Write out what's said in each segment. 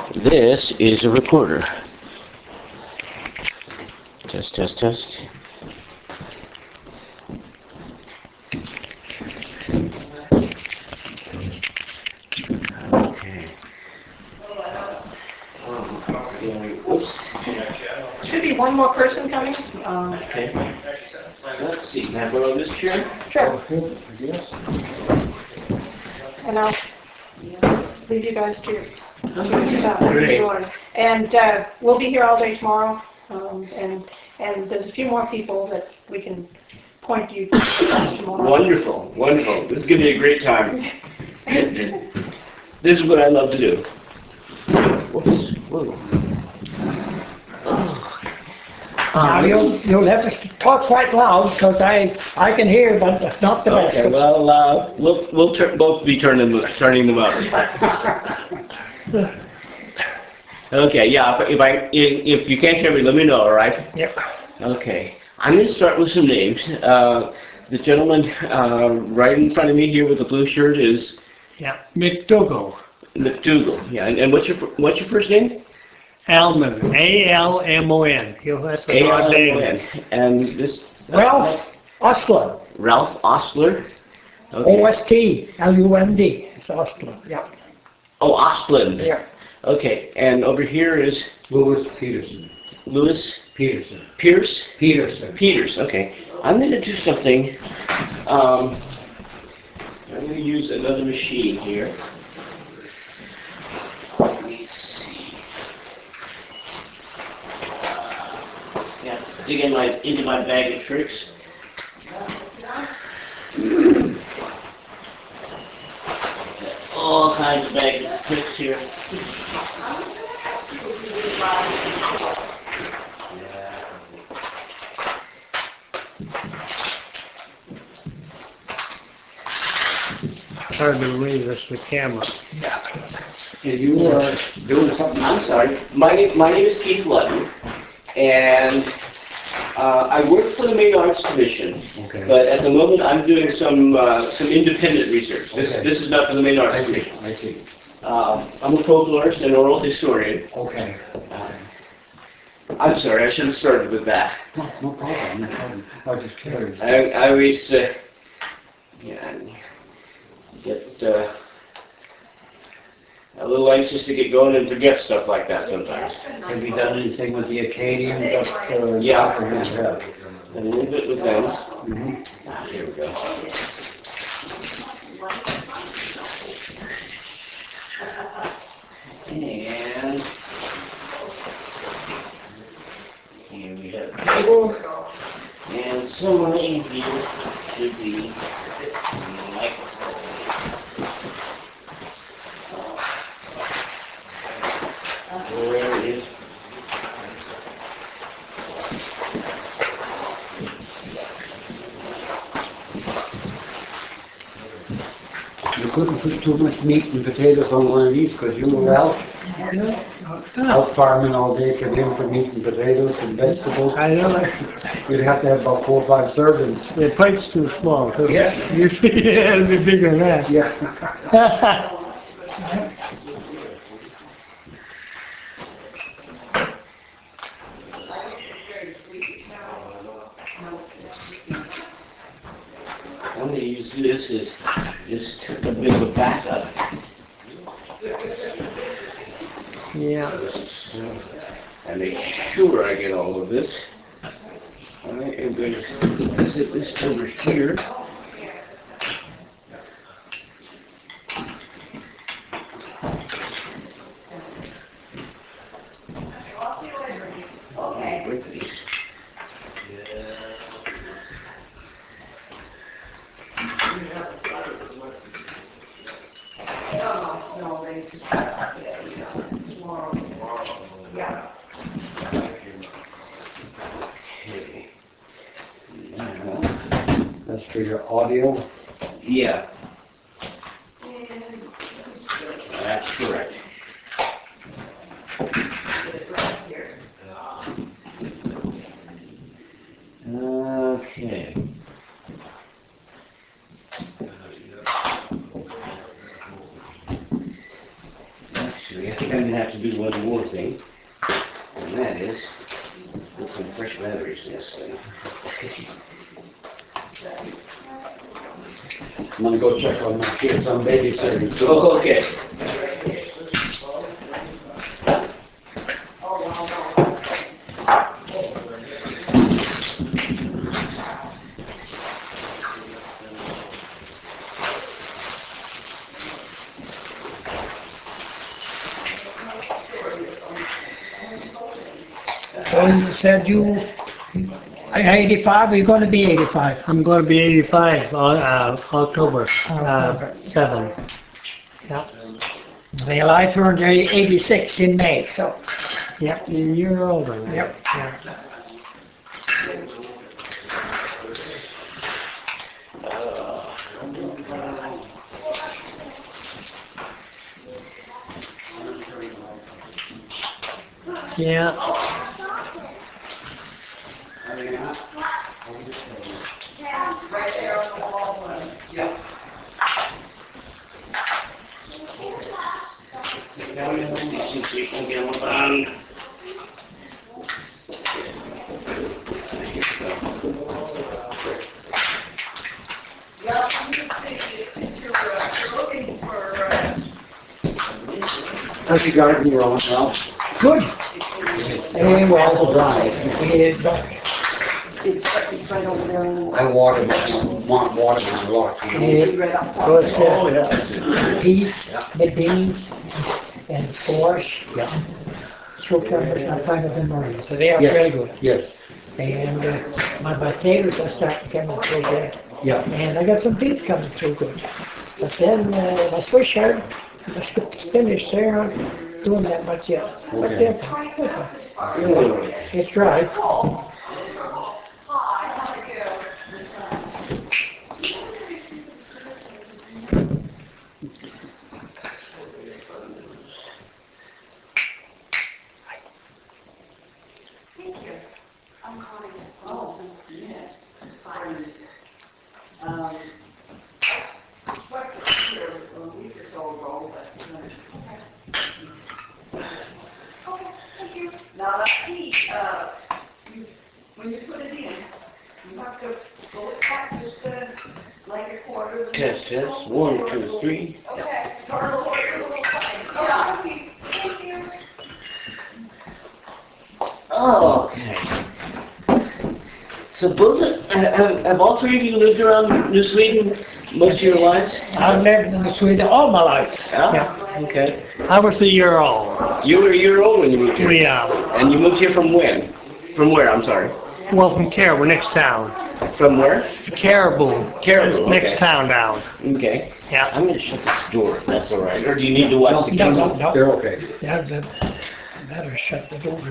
This is a recorder. Test, test, test. Okay. Oops. Should be one more person coming. Okay. Let's see. Can I borrow this chair? Sure. Yes. And I'll leave you guys to your stuff. Great. And we'll be here all day tomorrow. And there's a few more people that we can point you to tomorrow. Wonderful, wonderful. This is going to be a great time. This is what I love to do. Whoops. Whoa. Now you'll have to talk quite loud because I can hear, but it's not the best. Okay, well, we'll both be turning them up. Okay, yeah. If you can't hear me, let me know. All right. Yep. Okay. I'm going to start with some names. The gentleman right in front of me here with the blue shirt is McDougall. McDougall. Yeah. And what's your first name? Almon. A-L-M-O-N. That's a odd name. A-L-M-O-N. And this Ralph Ostler. Ralph Ostler. Okay. O-S-T-L-U-N-D. It's Ostler. Yep. Oh, Ostlund. Yeah. Okay. And over here is Louis Peterson. Louis Peterson. Pierce. Peterson. Peters. Okay. I'm going to do something. I'm going to use another machine here. Let me see. Yeah, dig into my bag of tricks. All kinds of bags of tricks here. Hard to read this the camera. And you are doing something. I'm sorry. My name is Keith Ludden, and I work for the Maine Arts Commission. Okay. But at the moment, I'm doing some independent research. Okay. This is not for the Maine Arts I see. Commission. I see. I'm a folklorist and oral historian. Okay. I'm sorry. I should have started with that. No problem. No problem. I was just curious. I always get a little anxious to get going and forget stuff like that sometimes. Have you done anything with the Acadians up Yeah. Yeah. And a little bit with them. Mhm. Here we go. And here we have a cable. And somewhere in here should be a microphone. Where is You couldn't put too much meat and potatoes on one of these because you were out farming all day, come in for meat and potatoes and vegetables. I know that. You'd have to have about 4 or 5 servings. The plate's too small. So Yes. It'll be bigger than that. Yeah. I'm going to use this as just a bit of a backup. Yeah. And make sure I get all of this. I am going to set this over here. Oh, break these. Okay. Now, That's for your audio. yeah. That's correct. Okay. Actually, I think I'm going to have to do one more thing, and that is put some fresh batteries in this thing. I'm gonna go check on my kids, I'm babysitting. Oh, okay. So you said you, 85, or you gonna be 85? I'm going to be 85 on October October. 7. Yeah, Well, I turned 86 in May, so, yep, you're older. Now. yep. Yeah. Yeah. See if we can get them on. How's your garden growing now? Good. And Awful well, dry. it's, It's right over there. I water mine, want water mine a lot. You know? it Right up front. goes, Oh, yeah. peas, the beans, and squash, Yeah. cucumbers, I find them marine, so they are Yes. very good. Yes, And my potatoes are starting to come through good. yeah. And I got some beets coming through good. But then my Swiss chard, the spinach, they aren't doing that much yet. But Okay. they're good. It's dry. Now that heat, when you put it in, you have to pull it back just like a quarter of an inch. Test. 1, 2, 3. Okay, start a little time. Yeah, thank you. Okay. So have all three of you lived around New Sweden most of your lives? I've lived in Sweden all my life. Yeah. Okay. I was a year old. You were a year old when you moved here? Yeah. And you moved here from when? From where, I'm sorry? Well, from Caribou, next town. From where? Caribou. Caribou, Next okay. town down. Okay. Yeah. I'm gonna shut this door if that's all right. Or do you need to watch the kids? No. They're okay. Yeah, better shut the door.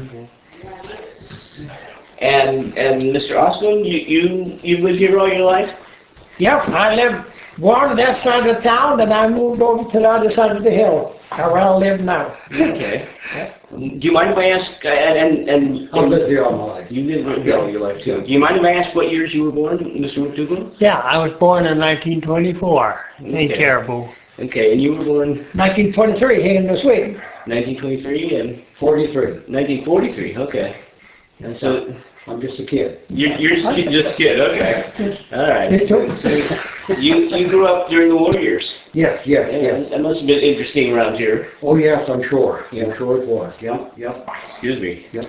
And Mr. Osmond, you lived here all your life? Yep, I lived, born on that side of town, and I moved over to the other side of the hill, where I live now. Okay. Do you mind if I ask, and I've lived here all my life. you lived here all your life too. Do you mind if I ask what years you were born, Mr. McDougall? Yeah, I was born in 1924 in Okay. Caribou. Okay, and you were born 1923 here in New Sweden. 1923 and 43. 1943, okay. And so, I'm just a kid. you're just a kid, okay. All right. Me too. So, you grew up during the war years. Yes, Yeah, that must have been interesting around here. Oh, yes, I'm sure. Yeah. I'm sure it was. Yep, yep. Excuse me. Yep.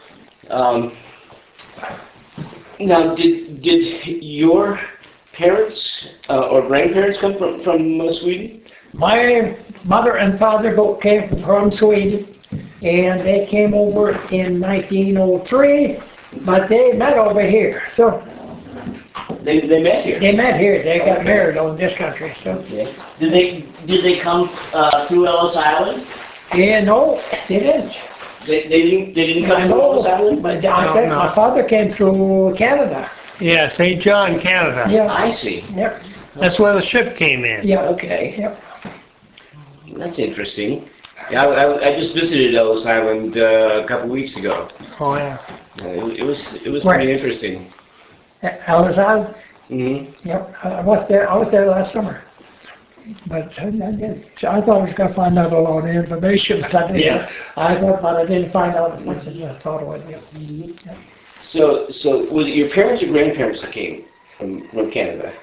Now, did your parents or grandparents come from Sweden? My mother and father both came from Sweden, and they came over in 1903, but they met over here. So They met here. they met here. They got married on this country. So Okay. Did they come through Ellis Island? yeah, no, they didn't. They didn't I come through Ellis know, Island? but I think my father came through Canada. Yeah, St. John, Canada. Yeah. I see. Yep. That's where the ship came in. Yeah. Okay. Yep. That's interesting. Yeah, I just visited Ellis Island a couple weeks ago. Oh, yeah. It was Right. pretty interesting. Ellis Island. Hmm. Yep. I was there last summer. But I didn't, I thought I was gonna find out a lot of information, but I didn't. Yeah. But I didn't find out as much as I thought I would. So was it your parents or grandparents that came from Canada?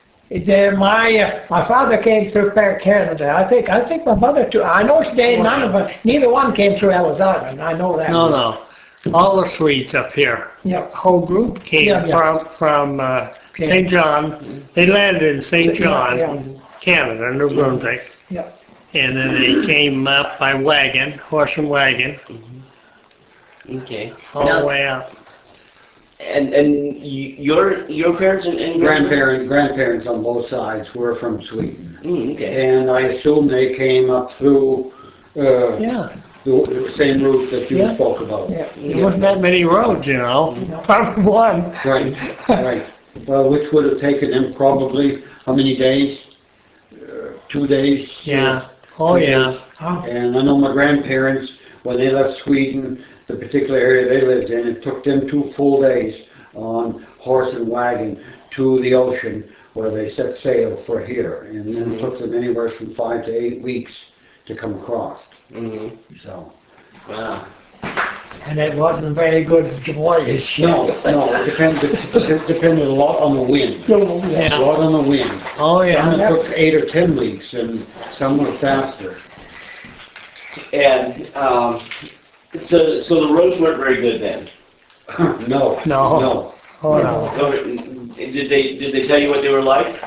My father came through Canada. I think my mother too. I know none of them, neither one came through Ellis Island. I know that. No. All the Swedes up here. Yep. Whole group came Yeah. from St. John. They landed in St. John, Yeah. Canada, New Brunswick. Yeah. And then they came up by wagon, horse and wagon, Okay. all the way up. And your parents and Grandparents on both sides were from Sweden. Okay. And I assume they came up through, Yeah. the same route that you Yeah. spoke about. Yeah. There wasn't that many roads, you know. Probably one. Right, right. Well, which would have taken them probably, how many days? 2 days? Yeah. Oh, yeah. And I know my grandparents, when they left Sweden, the particular area they lived in, it took them 2 full days on horse and wagon to the ocean where they set sail for here. And then it took them anywhere from 5 to 8 weeks to come across. Mm-hmm. So, Wow. And it wasn't a very good voyage. no, it depended a lot on the wind. A lot on the wind. Oh, Some yeah. took 8 or 10 weeks and some were faster. And so the roads weren't very good then. No, No. no. Oh, no. Did they tell you what they were like?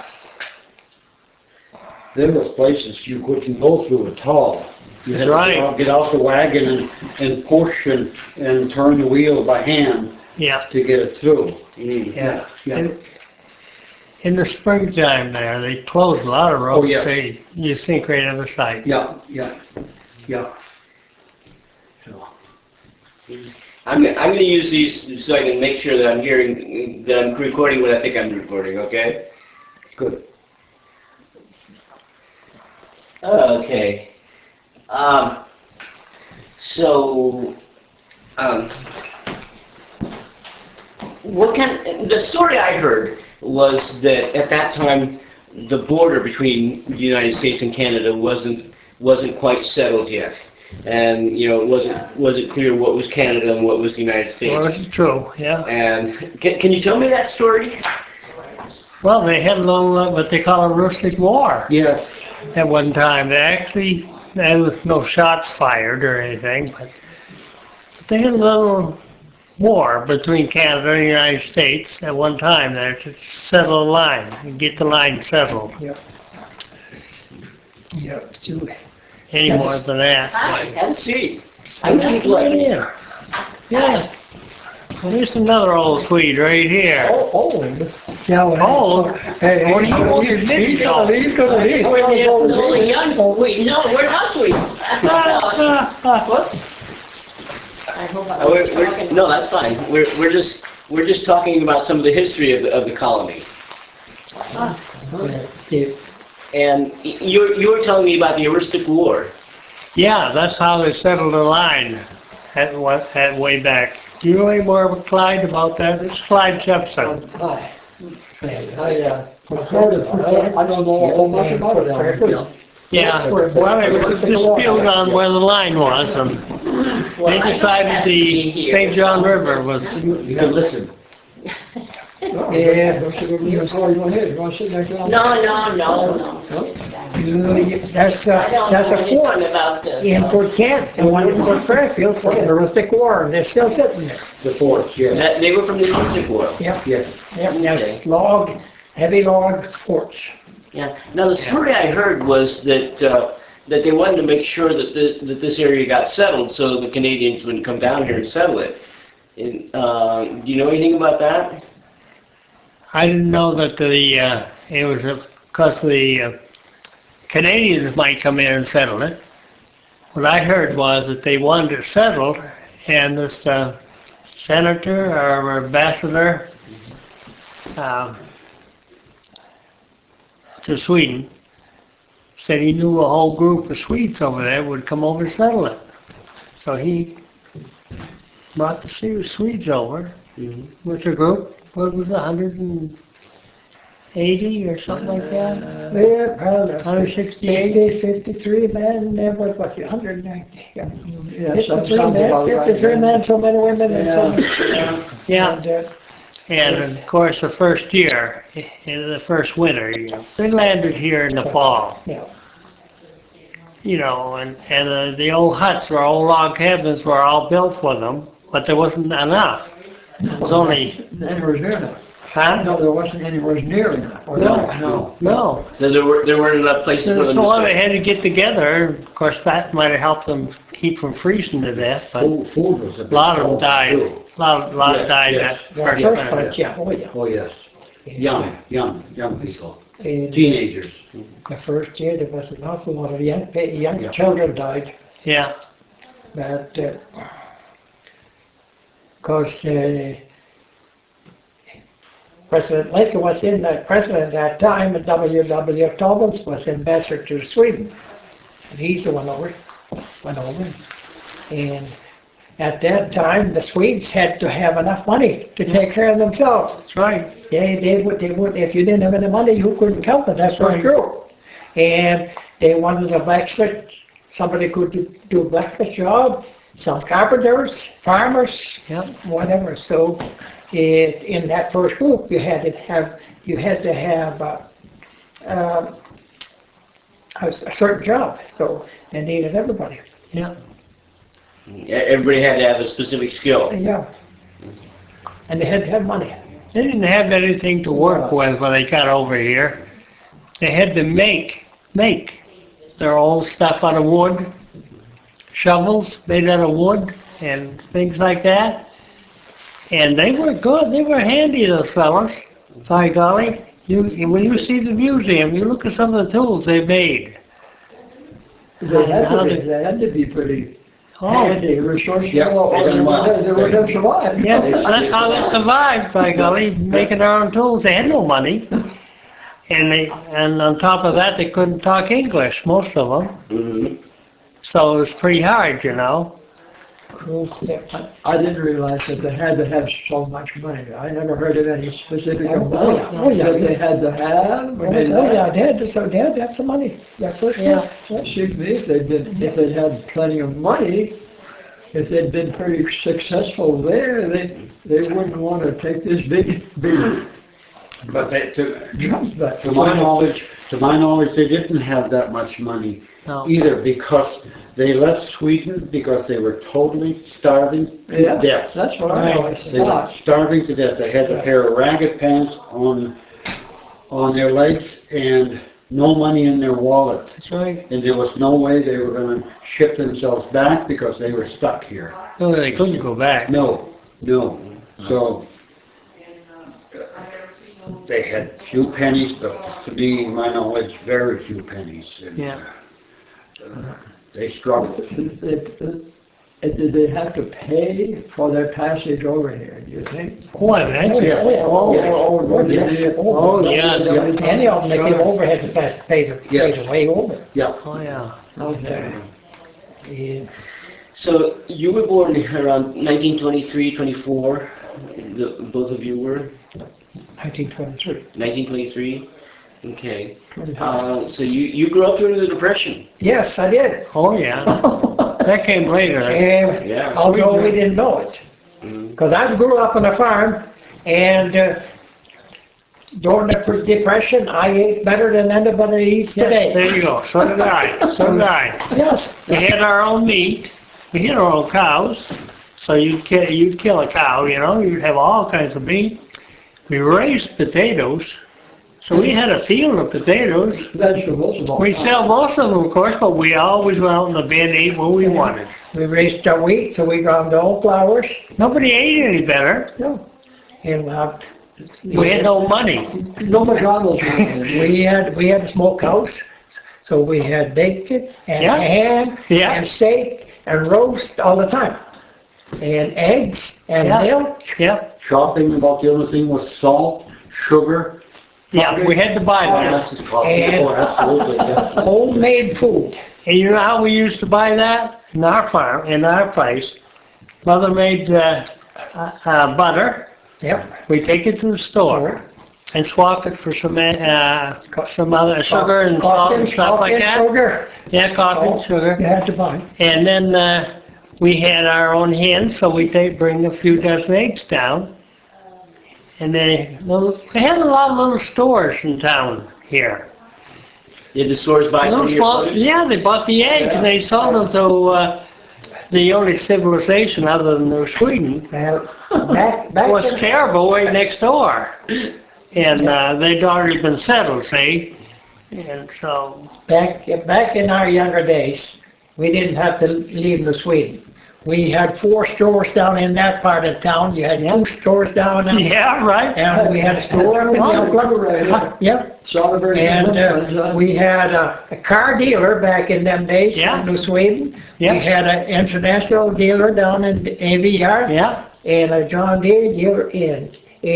There was places you couldn't go through at all. You had That's right. to get off the wagon and push and turn the wheel by hand Yeah. to get it through. Yeah. Yeah. In the springtime there, they closed a lot of roads. Oh, yes. You sink right in the side. Yeah. So, I'm going to use these so I can make sure that I'm recording what I think I'm recording. Okay. good. Okay. The story I heard was that at that time the border between the United States and Canada wasn't quite settled yet, and it wasn't clear what was Canada and what was the United Well, States. it's true, yeah. And can you tell me that story? Well, they had a little, what they call a rustic war Yes. at one time. There was no shots fired or anything, but they had a little war between Canada and the United States at one time there to settle the line and get the line settled. Yeah. Any more than that. Hi, have a seat. I'm just letting in. Yeah. Well, there's another old Swede right here. Yeah, well, Old? Hey, What do you want to do? he's gonna leave. We're the only young Swedes. No, we're not Swedes. What? I hope I'm not talking. No, that's fine. We're just talking about some of the history of the colony. And you were telling me about the Aroostook War. Yeah, that's how they settled the line at way back. Do you know any more about Clyde about that? It's Clyde Jepson. I've heard of it. I don't know a whole much about it. Yeah, well, it was a dispute on where the line was, and they decided the St. John River was, You can listen. Yeah. No. That's I don't a know anything fort about this. in Fort Kent and one in Fort Fairfield for the Aroostook War, and they're still sitting there. The forts, yes. They were from the Aroostook War. Yep, Yes. that's heavy log forts. Yeah. Now the story I heard was that they wanted to make sure that this area got settled so the Canadians wouldn't come down here and settle it. And, do you know anything about that? I didn't know that it was because the Canadians might come in and settle it. What I heard was that they wanted it settled, and this senator or ambassador to Sweden said he knew a whole group of Swedes over there would come over and settle it. So he brought the Swedes over with a group. What was it, 100 and 80 or something like that? Yeah, probably. 168? 53 men, there was what, 190? Yeah. Yeah, 53 sounds men, about right. 53 men, so many women and so many. Yeah. And, And of course, the first year, in the first winter, they landed here in the fall. Yeah. You know, and the old huts or old log cabins were all built for them, but there wasn't enough. It was only, Anywhere near enough. huh? No, there wasn't anywhere near enough. No. So there weren't enough places for them So to they stay. had to get together. Of course, that might have helped them keep from freezing to death, but Food was a a big lot of them problem, died. too. A lot Yes, died yes. that the first first winter. bunch, yeah, oh yeah. Oh, yes. Young people, And teenagers. the first year, there was an awful lot of young Yeah. children died, Yeah, but, because President Lincoln was in that president at that time, and W.W. Thomas was ambassador to Sweden. And he's the one went over. And at that time, the Swedes had to have enough money to take care of themselves. that's right. They would, if you didn't have any money, you couldn't help it, that's what Right. true. And they wanted a blacksmith, somebody could do a blacksmith job, some carpenters, farmers, Yep. whatever. So in that first group, you had to have a certain job. So they needed everybody. Yeah. Everybody had to have a specific skill. Yeah. And they had to have money. They didn't have anything to work with when they got over here. They had to make their own stuff out of wood, shovels made out of wood and things like that. And they were good. They were handy, those fellas. By golly, when you see the museum, you look at some of the tools they made. They had to be pretty Oh, handy, resourceful, Yeah, or they they done well. would have survived. yes, that's how they survived, by golly, making their own tools. They had no money. And on top of that, they couldn't talk English, most of them. Mhm. So it was pretty hard, you know. I didn't realize that they had to have so much money. I never heard of any specific Oh, amount yeah. Oh, yeah. that they had to have. when they Oh, yeah, left. they had to have some money. That first Yeah. year. It seems to me if they'd had plenty of money, if they'd been pretty successful there, they wouldn't want to take this big But jump back. to my knowledge, they didn't have that much money No. either, because they left Sweden because they were totally starving to Yeah, death. that's what I always They were thought. starving to death. They had a pair of ragged pants on their legs and no money in their wallet. That's right. And there was no way they were gonna ship themselves back because they were stuck here. No, they couldn't go back. No. So they had few pennies, but to me, my knowledge, very few pennies. And, Yeah. They struggled. Did they have to pay for their passage over here, do you think? What, man? Yes. Oh, Yes. yeah. Any of them that came over had to pay the Yes. way over. Yeah. Oh, yeah. Okay. Yeah. So you were born around 1923, 24. Both of you were 1923. 1923. Okay. So you grew up during the Depression. Yes, I did. Oh, yeah. That came later. And Yeah. although we didn't know it. Mhm. Because I grew up on a farm, and during the Depression, I ate better than anybody eats Yeah, today. there you go. So did I. So did I. Yes. We had our own meat. We had our own cows. So you'd kill a cow, you know. You'd have all kinds of meat. We raised potatoes. So we had a field of potatoes. Vegetables and all. We sell most of them, of course, but we always went out in the bin and ate what we wanted. We raised our wheat, so we ground all flours. Nobody ate any better. No. And We had no money. No McDonald's. we had smokehouse, so we had bacon and Yeah. ham Yeah. and steak and roast all the time, and eggs and Yeah. milk. Yep. Shopping, about the only thing was salt, sugar. Yeah, we had to buy that. Molasses, coffee. And- Oh, absolutely, yes. Homemade food. And you know how we used to buy that? In our farm, in our place. Mother made butter. Yep. We take it to the store. and swap it for some other sugar and salt and stuff like that. Sugar. Yeah, coffee and You sugar. had to buy. And then we had our own hens, so we bring a few dozen eggs down. And we had a lot of little stores in town here. Did the stores buy some of your produce? Yeah, they bought the eggs and they sold them to the only civilization other than Sweden. Well, back Was in, terrible right next door. And they'd already been settled, see? And so, back in our younger days, we didn't have to leave the Sweden. We had 4 stores down in that part of town. You had 2 stores down there. yeah, right. And we had a store in Youngland. Yep. And we had a car dealer back in them days Yeah. in New Sweden. Yeah. We had an international dealer down in AVR. Yeah, And a John Deere dealer in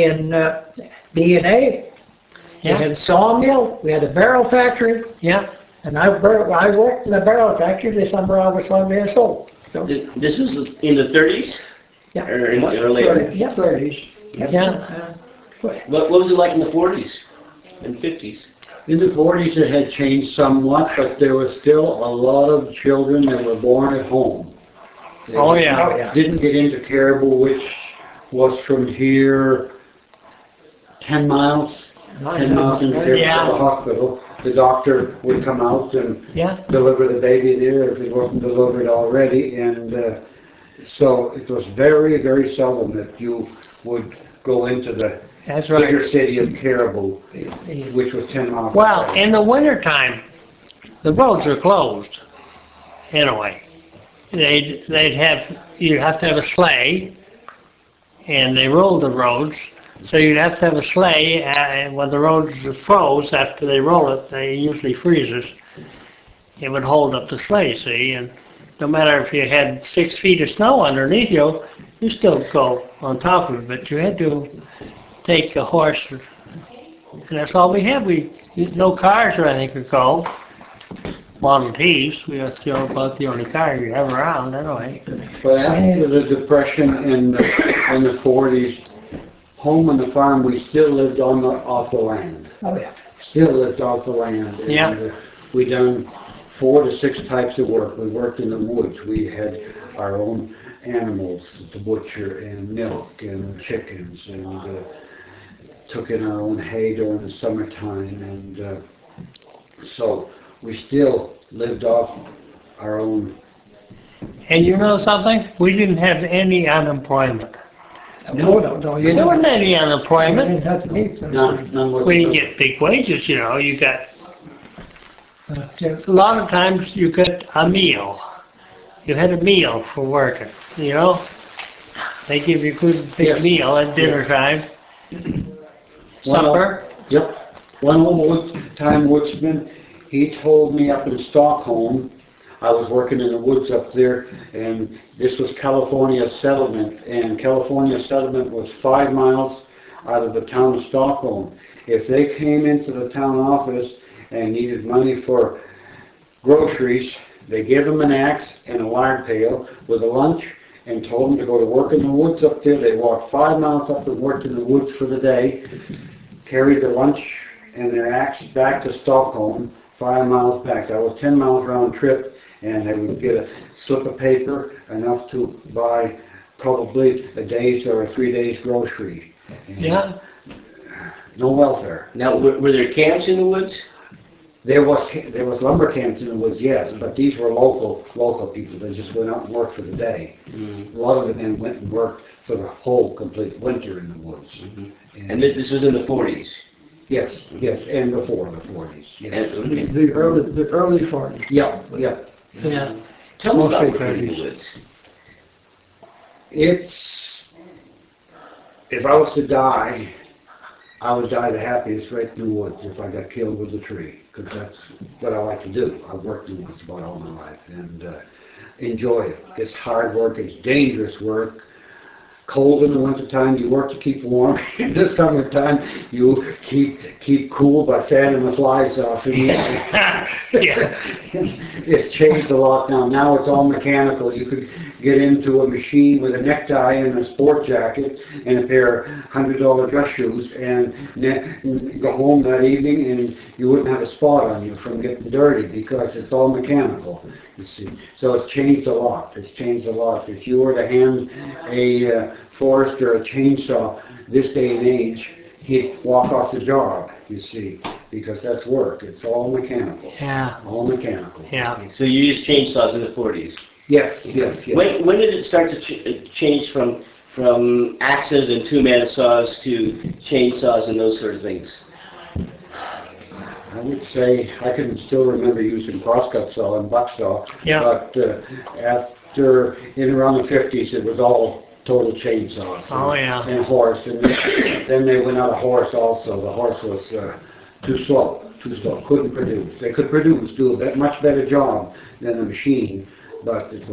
DNA. We yeah, had a sawmill. We had a barrel factory. yeah. And I worked in the barrel factory this summer I was 12 years old. So, This was in the 30s? Yeah. Or later? yeah. 30s. Yeah. What was it like in the 40s and 50s? In the 40s, it had changed somewhat, but there was still a lot of children that were born at home. They Oh, yeah. yeah. didn't get into Caribou, which was from here 10 miles. 10 miles into Caribou Yeah. to the hospital. The doctor would come out and Yeah. deliver the baby there if it wasn't delivered already. And so it was very, very seldom that you would go into the That's bigger right. city of Caribou, which was 10 miles Well, away. in the wintertime, the roads are closed. Anyway, you'd have to have a sleigh, and they roll the roads. So you'd have to have a sleigh, and when the roads froze, after they roll it, they usually freezes. It would hold up the sleigh, see, and no matter if you had 6 feet of snow underneath you, you still go on top of it, but you had to take a horse, and that's all we had. No cars or anything could go. Model Ts, that's about the only car you have around, anyway. But after the Depression in the 40s, home on the farm, we still lived off the land. Oh, yeah. Still lived off the land. And, Yeah. we done 4 to 6 types of work. We worked in the woods. We had our own animals to butcher and milk and chickens, and took in our own hay during the summertime. And so we still lived off our own. And you know something? We didn't have any unemployment. No, you There don't. wasn't any You unemployment. didn't have to leave. None We didn't get big wages, you know. You got, Yeah. a lot of times you got a meal. You had a meal for working, you know? They give you a good big Yes. meal at dinner time. Supper. Yep. One old-time woodsman, he told me up in Stockholm, I was working in the woods up there, and this was California Settlement, and California Settlement was 5 miles out of the town of Stockholm. If they came into the town office and needed money for groceries, they gave them an axe and a lard pail with a lunch and told them to go to work in the woods up there. They walked 5 miles up and worked in the woods for the day, carried their lunch and their axe back to Stockholm, 5 miles back. That was 10 miles round trip, and they would get a slip of paper enough to buy probably a day's or 3 days grocery. And Yeah. no welfare. Now, were there camps in the woods? There was lumber camps in the woods, yes, but these were local people. They just went out and worked for the day. A lot of them then went and worked for the whole complete winter in the woods. And this was in the 40s? Yes, and before the 40s. Yes. Okay. The early 40s. Yeah. Yeah. Tell me about Mostly working in the 30s. woods. If I was to die, I would die the happiest right in the woods if I got killed with a tree, because that's what I like to do. I've worked in the woods about all my life and enjoy it. It's hard work, it's dangerous work, cold in the wintertime, you work to keep warm. In the summertime, you keep cool by fanning the flies off. Yeah. It's changed a lot now. Now it's all mechanical. You could get into a machine with a necktie and a sport jacket and a pair of $100 dress shoes and go home that evening and you wouldn't have a spot on you from getting dirty because it's all mechanical, you see. So it's changed a lot. It's changed a lot. If you were to hand a forester a chainsaw this day and age, he'd walk off the job, you see, because that's work. It's all mechanical. Yeah. All mechanical. Yeah. So you used chainsaws in the 40s. Yes, yes, yes. When did it start to change from axes and two-man saws to chainsaws and those sort of things? I would say I can still remember using crosscut saw and buck saw, Yeah. but after in around the 50s, it was all total chainsaws. Oh, yeah. And horse, and then they went out of horse also. The horse was too slow, couldn't produce. They could do a much better job than the machine, but it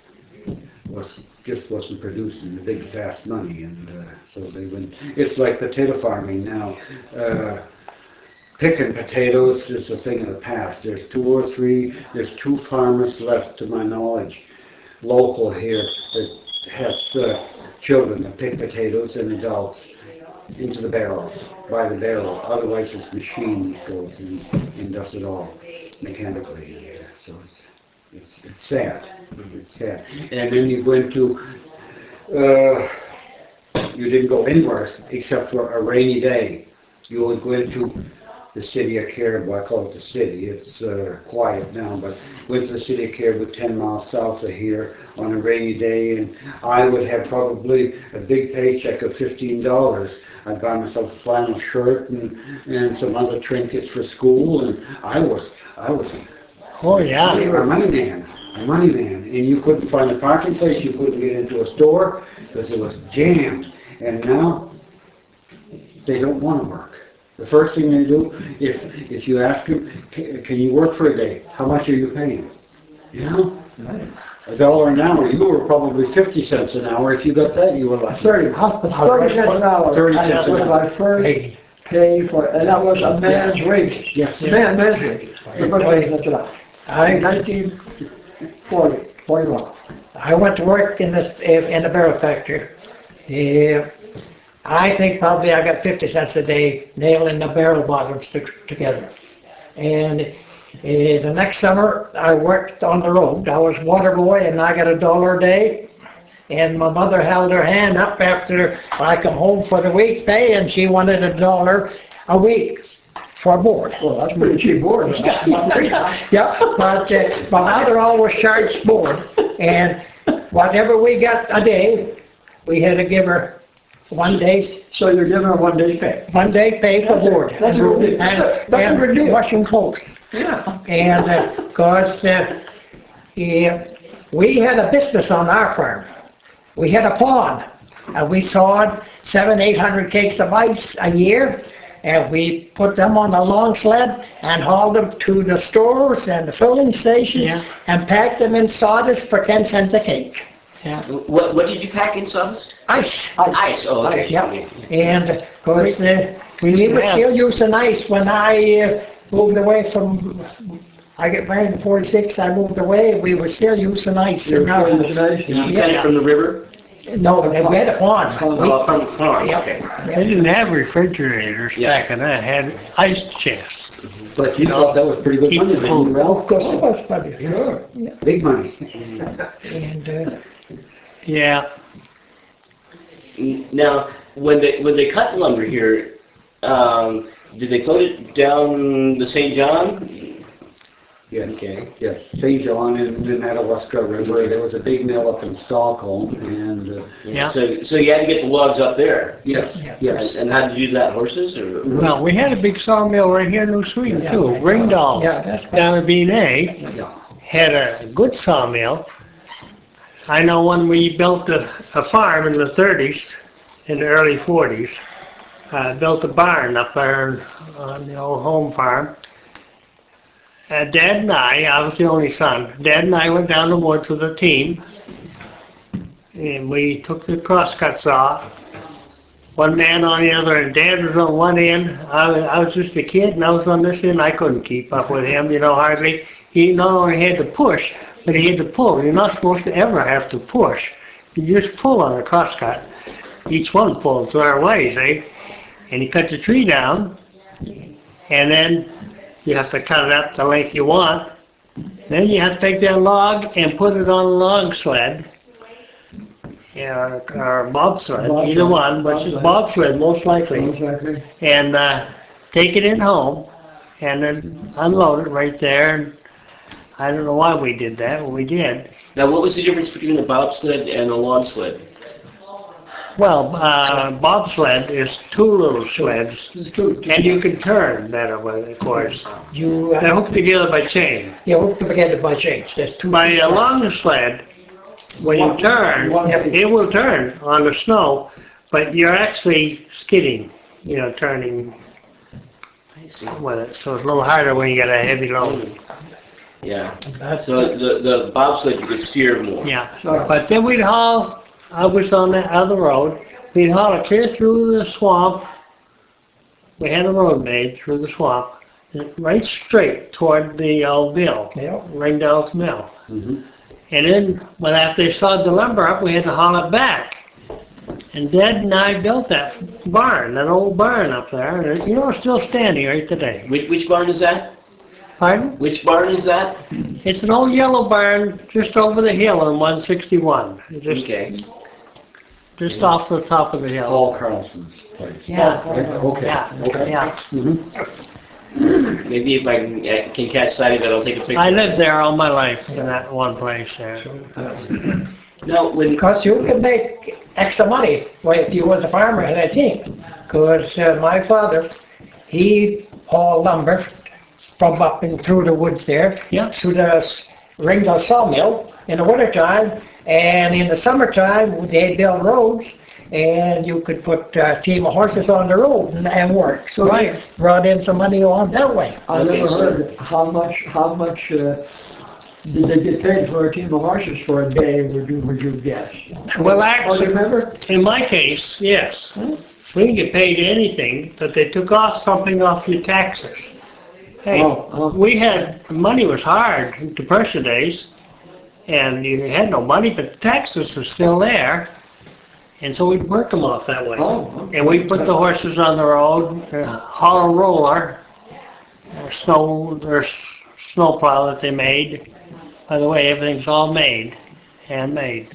just wasn't producing the big fast money, and so they went. It's like potato farming now. Picking potatoes is a thing of the past. There's two farmers left to my knowledge, local here, that has children that pick potatoes and adults into the barrels, by the barrel. Otherwise this machine goes and does it all mechanically. So it's sad. It's sad. And then you go into, you didn't go anywhere except for a rainy day. You would go into the city of Caribou. I call it the city. It's quiet now, but went to the city of Caribou 10 miles south of here on a rainy day, and I would have probably a big paycheck of $15. I'd buy myself a flannel shirt and some other trinkets for school, and I was Oh, yeah. a money man, and you couldn't find a parking place, you couldn't get into a store because it was jammed, and now they don't want to work. The first thing they do, if you ask them, can you work for a day? How much are you paying? You know? $1 an hour. You were probably 50 cents an hour. If you got that, you were like 30 cents an hour. 30 cents an was hour. my first pay for, and that was a man's wage. Yes. Man's wage. The first wage, that's enough. I 41. I went to work in the barrel factory. I think probably I got 50 cents a day nailing the barrel bottoms together. And the next summer I worked on the road. I was water boy and I got $1 a day. And my mother held her hand up after I come home for the week pay and she wanted $1 a week for board. Well, that's pretty cheap board. Yeah, but my mother always charged board. And whatever we got a day, we had to give her 1 day. So you're giving her 1 day's pay. 1 day pay for board. That's a good deal. That's a good deal. Washing clothes. Yeah. And because we had a business on our farm. We had a pond. We sawed 700-800 cakes of ice a year. And we put them on a long sled and hauled them to the stores and the filling stations and packed them in sawdust for 10 cents a cake. Yeah. What did you pack in sawdust? Ice. Ice. Oh, okay. Yeah. And of course, we were still using ice when I moved away from, I got married in 46, I moved away, we were still using ice. You're in our using house. ice? You got it from the river? No, we had a pond. Oh, from the farm. Yeah. Okay. They didn't have refrigerators Yeah. back then. They had ice chests. But you thought that was pretty good Keep money the then, food. you Well, know? of course it was funny. Sure. Yeah. Big money. And Yeah. Now, when they cut lumber here, did they float it down the St. John? Yes. Okay. Yes, St. John and the Madawaska River. There was a big mill up in Stockholm, and Yeah. So you had to get the logs up there. yes, yes. And how did you do that? Horses or? Well, we had a big sawmill right here in New Sweden Yeah. too. Ringdals Yeah, that's right. down at B&A Yeah. had a good sawmill. I know when we built a farm in the 30s, in the early 40s, built a barn up there on the old home farm. Dad and I was the only son. Dad and I went down the woods with a team and we took the crosscut saw, one man on the other, and Dad was on one end. I was just a kid, and I was on this end. I couldn't keep up with him, hardly. He not only had to push, but he had to pull. You're not supposed to ever have to push. You just pull on a crosscut. Each one pulls their way, see? And you cut the tree down, and then you have to cut it up the length you want. Then you have to take that log and put it on a log sled, or bobsled, either one, but it's bobsled most likely. Exactly. And take it in home, and then unload it right there. And I don't know why we did that, but we did. Now, what was the difference between a bobsled and a log sled? Well, bobsled is two little sleds, and you can turn better with it, of course. They're hooked together by chain. You hook them together by chains. There's two. By a long sled, when you turn, it will turn on the snow, but you're actually skidding, turning with it. So it's a little harder when you got a heavy load. Yeah. So the bobsled you could steer more. Yeah. But then we'd haul. I was on the other road. We'd haul it clear through the swamp. We had a road made through the swamp, right straight toward the old mill, Ringdale's mill. Mhm. And then, after they sawed the lumber up, we had to haul it back. And Dad and I built that barn, that old barn up there, and it's still standing right today. Which barn is that? Pardon? Which barn is that? It's an old yellow barn just over the hill on 161. Okay. Just off the top of the hill. Paul Carlson's place. Yeah. Okay. Yeah. Maybe if I can catch sight of it, I'll take a picture. I lived there all my life in that one place there. Now, Because you can make extra money if you was a farmer and a team. Because my father, he hauled lumber from up and through the woods there to the Ringdale sawmill in the wintertime, and in the summertime they built roads, and you could put a team of horses on the road and work. So Right. they brought in some money on that way. I Okay, never so- heard how much did they get paid for a team of horses for a day, would you guess? Well, Oh, you actually, remember? in my case, yes. We didn't get paid anything, but they took off something off your taxes. Hey, Oh. money was hard in Depression days, and you had no money, but the taxes were still there, and so we'd work them off that way. Oh, okay. And we'd put the horses on the road, haul a roller, their snowplow that they made. By the way, everything's all made, handmade.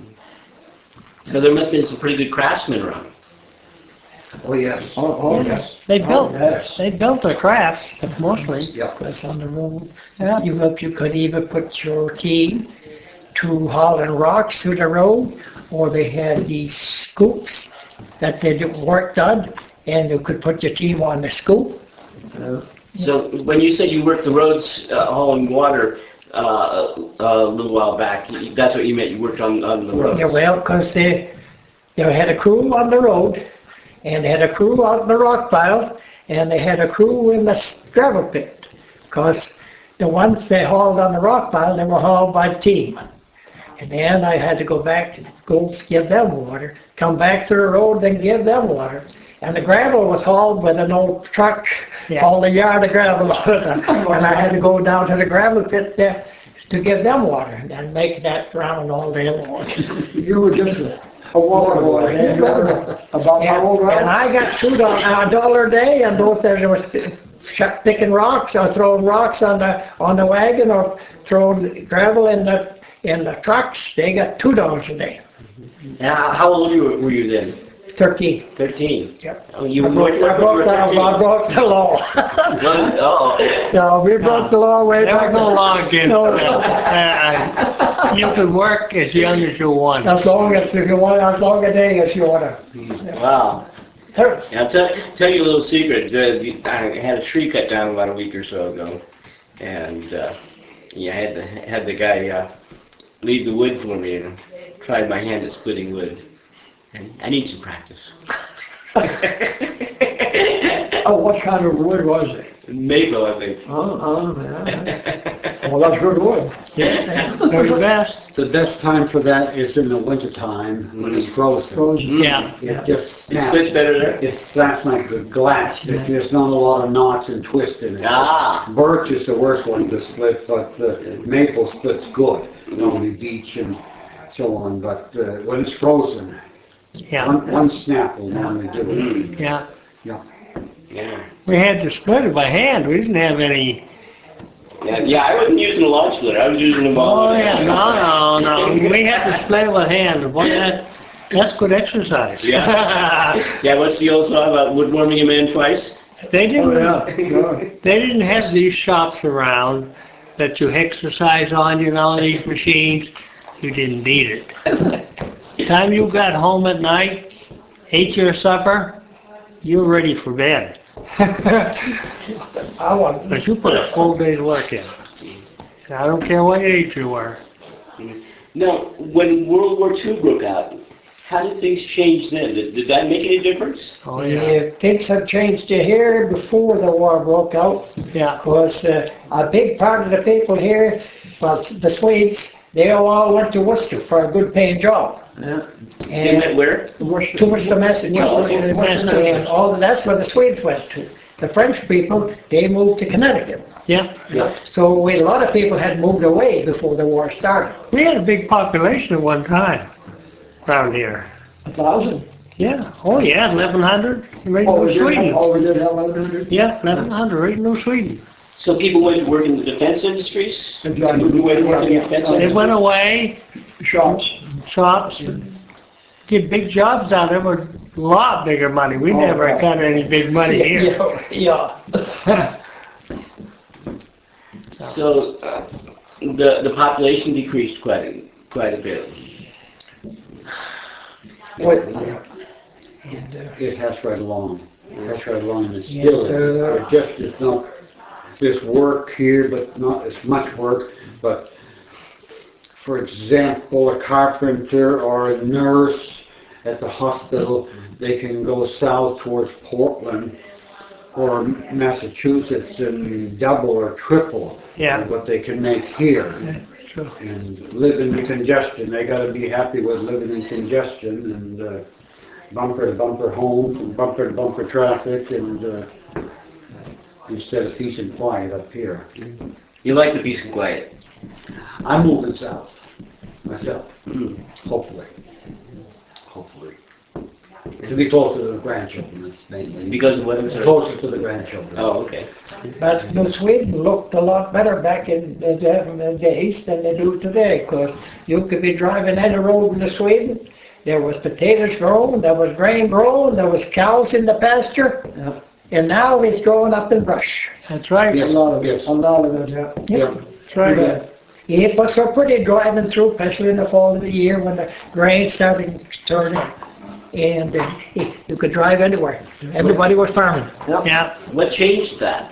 so there must have been some pretty good craftsmen around. Oh, yes. Oh, yes. They built yes. their crafts mostly. That's on the road. Yeah, you could even put your team to hauling rocks through the road, or they had these scoops that they did work done, and you could put your team on the scoop. So when you said you worked the roads hauling water a little while back, that's what you meant, you worked on the roads? Yeah, well, because they had a crew on the road, and they had a crew out in the rock pile, and they had a crew in the gravel pit, because the ones they hauled on the rock pile, they were hauled by team. And then I had to go give them water, come back to the road and give them water. And the gravel was hauled with an old truck, hauled a yard of gravel on it, and I had to go down to the gravel pit there to give them water, and make that round all day long. You were just a water boy. eh? About how old And I got $2 a day, and those that was picking rocks or throwing rocks on the wagon or throwing gravel in the trucks, they got $2 a day. Now, how old were you then? 13. 13? Yep. Oh, you I worked when you were 13? broke the law. Oh, No, we broke the law way There was back. no law against No. that. You could work as young as you want. As long as you want, as long a day as you want wow. to. Yeah, I'll tell you a little secret. I had a tree cut down about a week or so ago, and I had the guy lead the wood for me, and tried my hand at splitting wood. And I need some practice. Oh, what kind of wood was it? Maple, I think. Yeah. Well, that's good wood. Yeah, very best. The best time for that is in the wintertime when it's frozen. Frozen. Yeah. It just It snaps. splits better there? It snaps like the glass. There's not a lot of knots and twists in it. Ah. Birch is the worst one to split, but the maple splits good. Normally beech and so on, but when it's frozen, Yeah, one snap will normally do it. yeah. Yeah. We had to split it by hand. We didn't have any. Yeah, I wasn't using a log splitter. I was using them all. Oh, yeah, no. We had to split it with hand. Boy, that's good exercise. Yeah. Yeah, what's the old song about wood warming a man twice? They Oh, didn't, yeah. they didn't have these shops around that you exercise on, these machines. You didn't need it. The time you got home at night, ate your supper, you were ready for bed. I wasn't. But you put a full day's work in. I don't care what age you were. Now, when World War II broke out, how did things change then? Did that make any difference? Oh, yeah. Yeah, things have changed here before the war broke out, Yeah. because a big part of the people here, well, the Swedes, they all went to Worcester for a good paying job. Yeah. They met And where? to Worcester, Massachusetts, and all, that's where the Swedes went to. The French people, they moved to Connecticut. Yeah. So a lot of people had moved away before the war started. We had a big population at one time around here. 1,000? Yeah. Oh, yeah, 1,100 right Oh, in we did Sweden. have, oh, we did have 1,100? Yeah, 1,100 right in New Sweden. So people went to work in the defense industries? Exactly. Moved away to work in the defense They industries? went away, Shops. shops, did big jobs down there with a lot bigger money. We Oh, never right. got any big money here. Yeah. So the population decreased quite a bit. What- and, It has right along. It has right along, and it Yeah, still is. It just is not, there's work here, but not as much work. But, for example, a carpenter or a nurse at the hospital, they can go south towards Portland or Massachusetts and double or triple Yeah. what they can make here. Sure. And live in the congestion. They gotta be happy with living in congestion and bumper to bumper home, bumper to bumper traffic, and instead of peace and quiet up here. You like the peace and quiet? I'm moving south myself, Mm. hopefully. To be closer to the grandchildren, that's mainly. Because of what? I'm sorry. Closer to the grandchildren. Oh, okay. But New Sweden looked a lot better back in the days than they do today, because you could be driving any road in Sweden, there was potatoes growing, there was grain growing, there was cows in the pasture, Yeah. and now it's growing up in brush. That's right. Yes, A lot of yes. it, a lot of it, yeah. Yeah. That's right. Yeah. It was so pretty driving through, especially in the fall of the year when the grain started turning, and you could drive anywhere. Everybody was farming. Yeah. What changed that?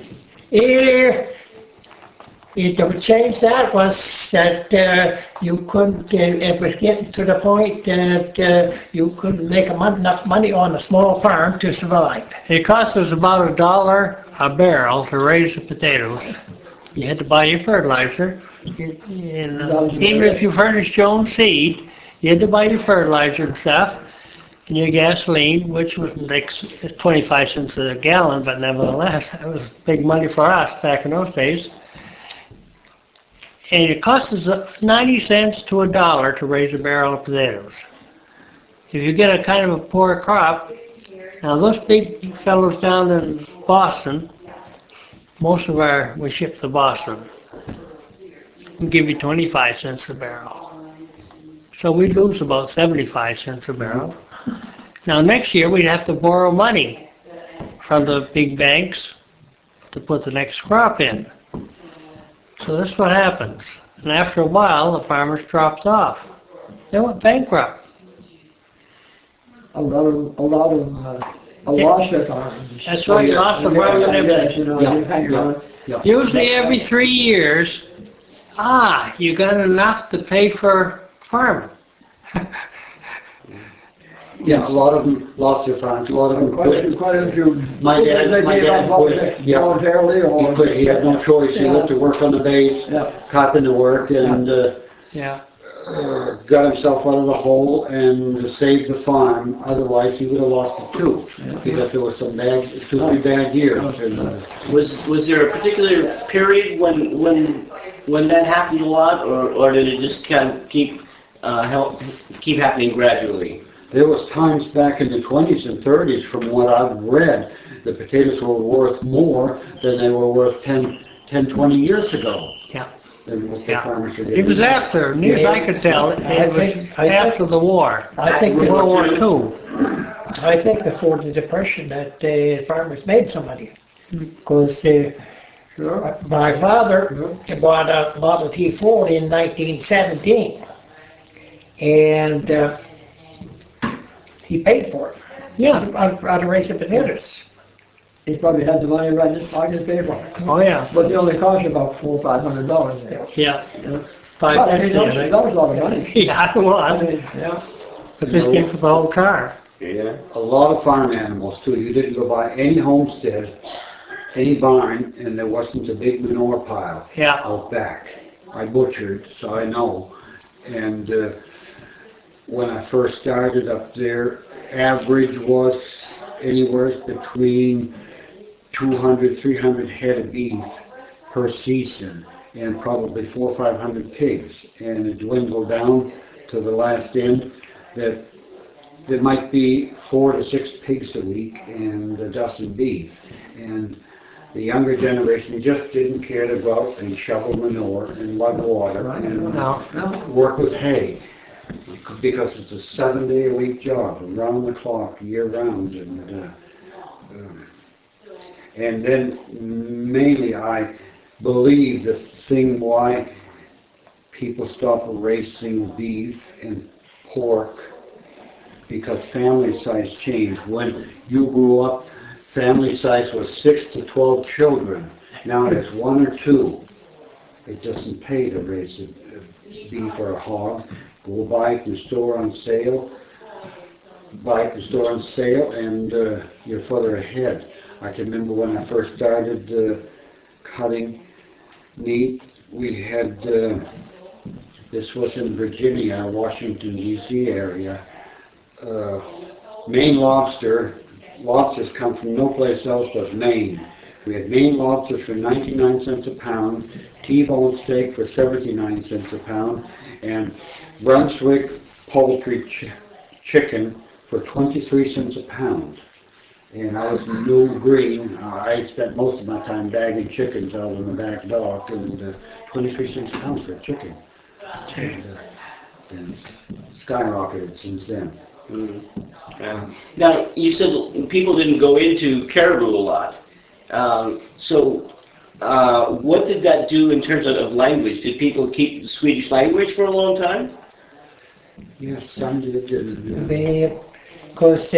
It changed that was that you couldn't, it was getting to the point that you couldn't make enough money on a small farm to survive. It cost us about $1 a barrel to raise the potatoes. You had to buy your fertilizer. And, even if you furnished your own seed, you had to buy your fertilizer and stuff, and your gasoline, which was like 25 cents a gallon, but nevertheless, that was big money for us back in those days. And it cost us 90 cents to $1 to raise a barrel of potatoes. If you get a kind of a poor crop, now those big fellows down in Boston, most of we ship to Boston, we give you 25 cents a barrel. So we'd lose about 75 cents a barrel. Now next year we'd have to borrow money from the big banks to put the next crop in. So that's what happens. And after a while, the farmers dropped off. They went bankrupt. A lot of lost their farms. That's right, lost the farm and everything. You know, Yeah, you hang yeah. on. Yeah. Usually every 3 years, you got enough to pay for farming. Yeah, a lot of them lost their farms, a lot of them quit. Quite a few. My dad They gave up quit, yeah. voluntarily He or. quit, he had no choice, he went to work on the base, Yeah. carpenter work, and, Yeah. got himself out of the hole and saved the farm, otherwise he would have lost it too, because there was some bad, 2-3 bad years, and, Was there a particular period when that happened a lot, or did it just kind of keep happening gradually? there was times back in the 20s and 30s, from what I've read, the potatoes were worth more than they were worth 10, 20 years ago. Yeah. Than what the Yeah. farmers are It getting. was after, near as I could tell, it I was think- after the war. I think, World War II. I think before the Depression that farmers made some money. Because my father bought a Model T Ford in 1917. And he paid for it. Yeah. Out of raising potatoes. He probably had the money right in his pocket to pay for it. Oh, yeah. But it only cost about $400 or $500 there. Yeah. But I mean, that was $5.50. a lot of money. Yeah, it I was. mean, yeah. But they came for the whole car. Yeah. A lot of farm animals too. You didn't go by any homestead, any barn, and there wasn't a big manure pile Yeah. out back. I butchered, so I know. And when I first started up there, average was anywhere between 200, 300 head of beef per season, and probably 400 or 500 pigs. And it dwindled down to the last end that there might be 4 to 6 pigs a week and a dozen beef. And the younger generation just didn't care to go out and shovel manure and lug water and No. work with hay, because it's a 7-day-a-week job, around the clock, year round. And then mainly I believe the thing why people stop raising beef and pork, because family size changed. When you grew up, family size was 6 to 12 children. Now it's 1 or 2. It doesn't pay to raise a beef or a hog. Go buy it in the store on sale. Buy it in the store on sale, and you're further ahead. I can remember when I first started cutting meat, we had, this was in Virginia, Washington, D.C. area, Maine lobsters come from no place else but Maine. We had Maine lobsters for 99 cents a pound, T-bone steak for 79 cents a pound, and Brunswick poultry chicken for 23 cents a pound. And I was in New Green. I spent most of my time bagging chickens out in the back dock, and 23 cents a pound for a chicken. And skyrocketed since then. Now, you said people didn't go into Caribou a lot. What did that do in terms of language? Did people keep the Swedish language for a long time? Yes, some did. Because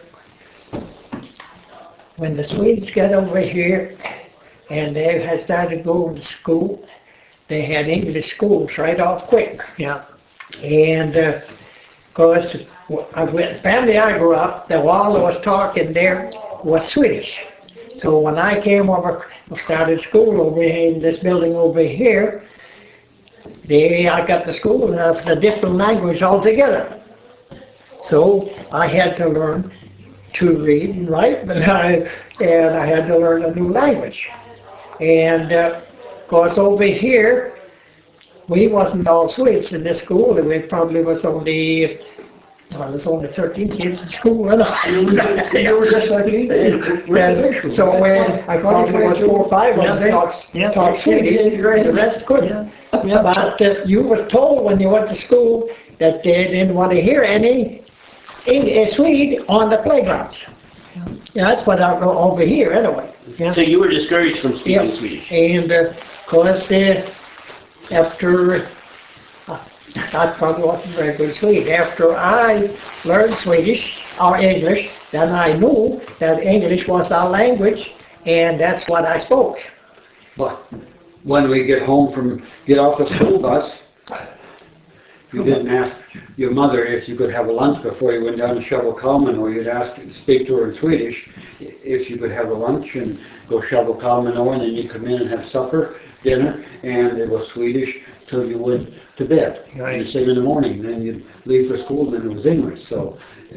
when the Swedes got over here and they had started going to school, they had English schools right off quick. Yeah. And because the family I grew up, the all that was talking there was Swedish. So when I came over, started school over here in this building over here, I got to school in a different language altogether. So I had to learn to read and write, and I had to learn a new language. And of course over here, we wasn't all Swedes in this school. We probably was only, there's only 13 kids in school. And You were just 13? So when I probably was 4 or 5 of them talk Swedish, the rest couldn't. But you were told when you went to school that they didn't want to hear any Swede on the playgrounds. Yeah, that's what I go over here anyway. Yeah. So you were discouraged from speaking Swedish? And of course, after I probably wasn't very good Swede. After I learned Swedish or English, then I knew that English was our language, and that's what I spoke. But when we get off the school bus, You didn't ask your mother if you could have a lunch before you went down to shovel Kalman, or you'd speak to her in Swedish if you could have a lunch and go shovel Kalman, and then you come in and have supper, dinner, and it was Swedish till you went to bed. Right. And the same in the morning, then you'd leave for school, and then it was English. So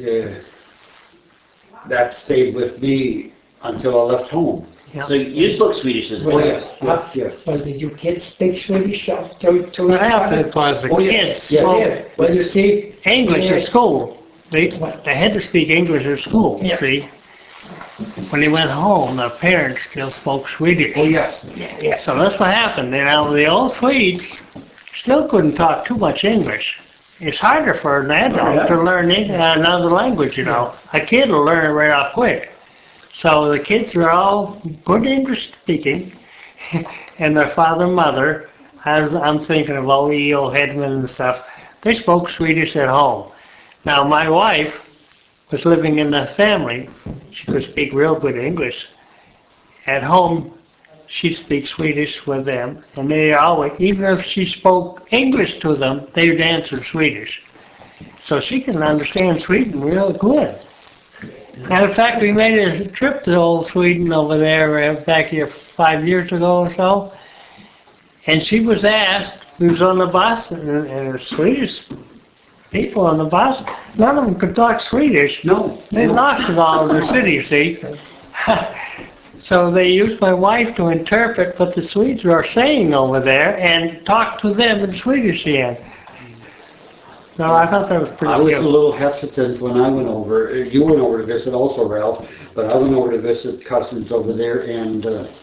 that stayed with me until I left home. So you spoke Swedish as Oh, well? yes. Well, did you kids speak Swedish to What happened was the Oh, yeah. kids Yeah. spoke Well, you see, English at school. They had to speak English at school, Yeah. see? When they went home, their parents still spoke Swedish. Oh, yes. yeah, So that's what happened. Now, the old Swedes still couldn't talk too much English. It's harder for an adult to learn another language, you know. A kid will learn it right off quick. So the kids are all good English speaking, and their father and mother, as I'm thinking of O.E.O. Hedman and stuff, they spoke Swedish at home. Now, my wife was living in the family. She could speak real good English. At home, she'd speak Swedish with them, and they always, even if she spoke English to them, they would answer Swedish. So she can understand Sweden real good. Matter of fact, we made a trip to old Sweden over there back here 5 years ago or so, and she was asked, we was on the bus, and Swedish people on the bus, none of them could talk Swedish. No. They lost it all in the city, see? So they used my wife to interpret what the Swedes are saying over there and talk to them in Swedish again. So I thought that was pretty I was cute. a little hesitant when I went over. You went over to visit also, Ralph, but I went over to visit cousins over there, and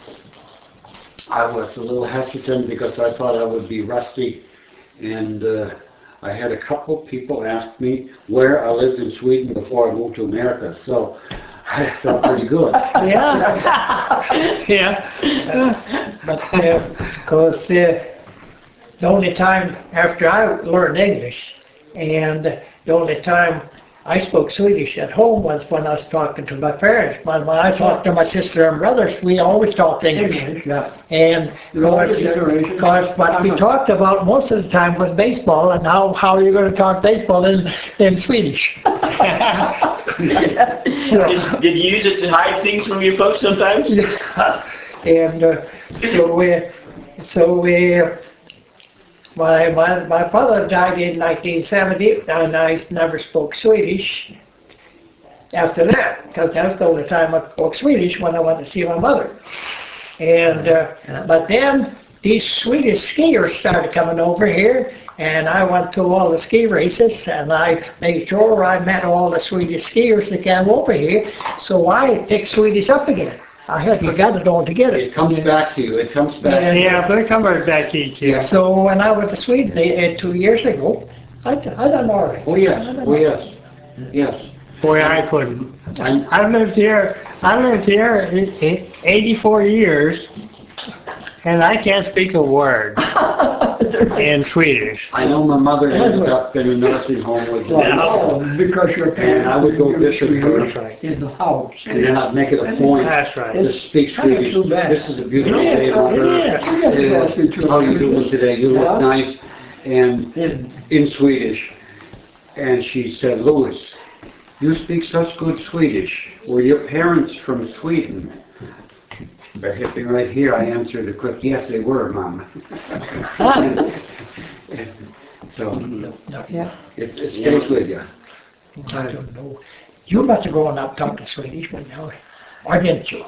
I was a little hesitant because I thought I would be rusty, and I had a couple people ask me where I lived in Sweden before I moved to America, so I felt pretty good. Yeah. Yeah. but because the only time after I learned English, and the only time I spoke Swedish at home was when I was talking to my parents. When I talked to my sister and brothers, we always talked English. Yeah. And because what we talked about most of the time was baseball, and how are you going to talk baseball in Swedish? Did you use it to hide things from your folks sometimes? And my father died in 1970, and I never spoke Swedish after that, because that was the only time I spoke Swedish, when I went to see my mother. And but then these Swedish skiers started coming over here, and I went to all the ski races, and I made sure I met all the Swedish skiers that came over here, so I picked Swedish up again. I had forgotten it altogether. It comes back to you. It comes back. Yeah, but it come right back to you. So when I went to Sweden 2 years ago, I done all right. Oh yes. Oh yes. Yes. Boy, I couldn't. I lived here 84 years, and I can't speak a word in Swedish. I know my mother ended up in a nursing home with me, Because your and I would go visit her, in the house. and then I'd make it a point That's right. to speak Swedish. too bad. This is a beautiful Yes, day, Mother. yes. How you doing today? You look nice. And in Swedish. And she said, Louis, you speak such good Swedish. Were your parents from Sweden? They hit me right here. I answered a quick, yes, they were, Mom. So, it stays with you. I don't know. You must have grown up talking Swedish by now, or didn't you?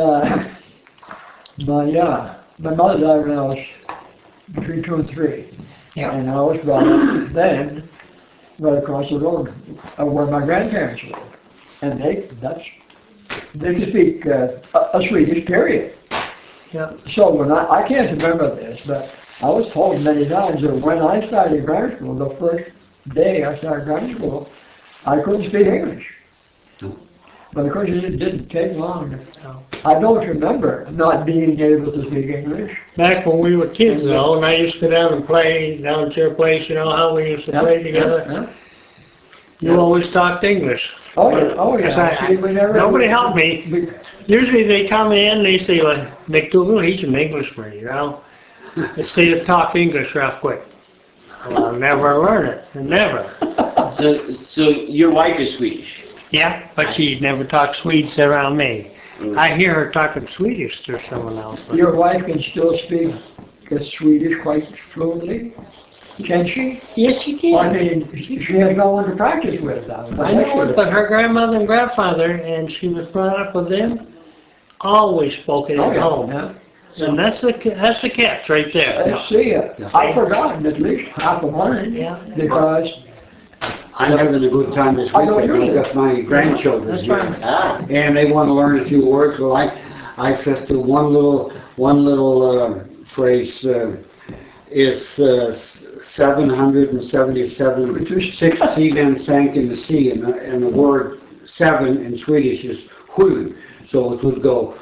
My mother died when I was between 2 and 3. Yeah. And I was brought up then right across the road where my grandparents lived. And they could speak a Swedish, period. Yeah. So when I can't remember this, but I was told many times that when I started grammar school, the first day I started grammar school, I couldn't speak English. But of course it didn't take long. I don't remember not being able to speak English. Back when we were kids, though, and I used to go down and play down at your place, you know how we used to play together? Yeah. You always talked English. Oh yeah. Because See, we never- nobody helped me. Usually they come in, they say, well, McDougal, he's an Englishman, you know. They say to talk English real quick. Well, I'll never learn it, never. So your wife is Swedish? Yeah, but she never talks Swedish around me. Mm. I hear her talking Swedish to someone else. but- Your wife can still speak Swedish quite fluently, can she? Yes, she I can. mean, she has no one to practice with now. I know it, but her grandmother and grandfather, and she was brought up with them, always spoke it Oh, at yeah, home. yeah. And that's the catch right there. Let's see it. I've forgotten at least half of mine, Yeah. because I'm having a good time this I know weekend. you I've do. got my grandchildren That's here. right. Ah, And they want to learn a few words. Well, I says to one little phrase is 777 6 seamen sank in the sea, and the word seven in Swedish is sju. So it would go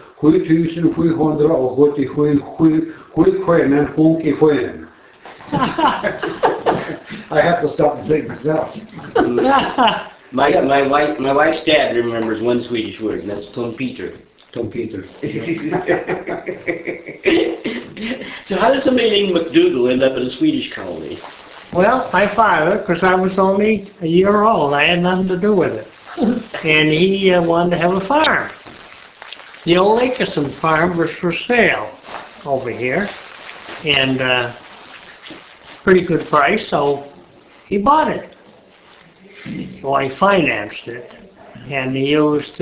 7777 sjömän sjönk i sjön. I have to stop and think myself. my wife's dad remembers one Swedish word, and that's Tom Peter. Tom Peter. So how did somebody named McDougal end up in a Swedish colony? Well, my father, because I was only a year old, I had nothing to do with it. And he wanted to have a farm. The old Akerson farm was for sale over here. And pretty good price, so he bought it. Well, he financed it. And he used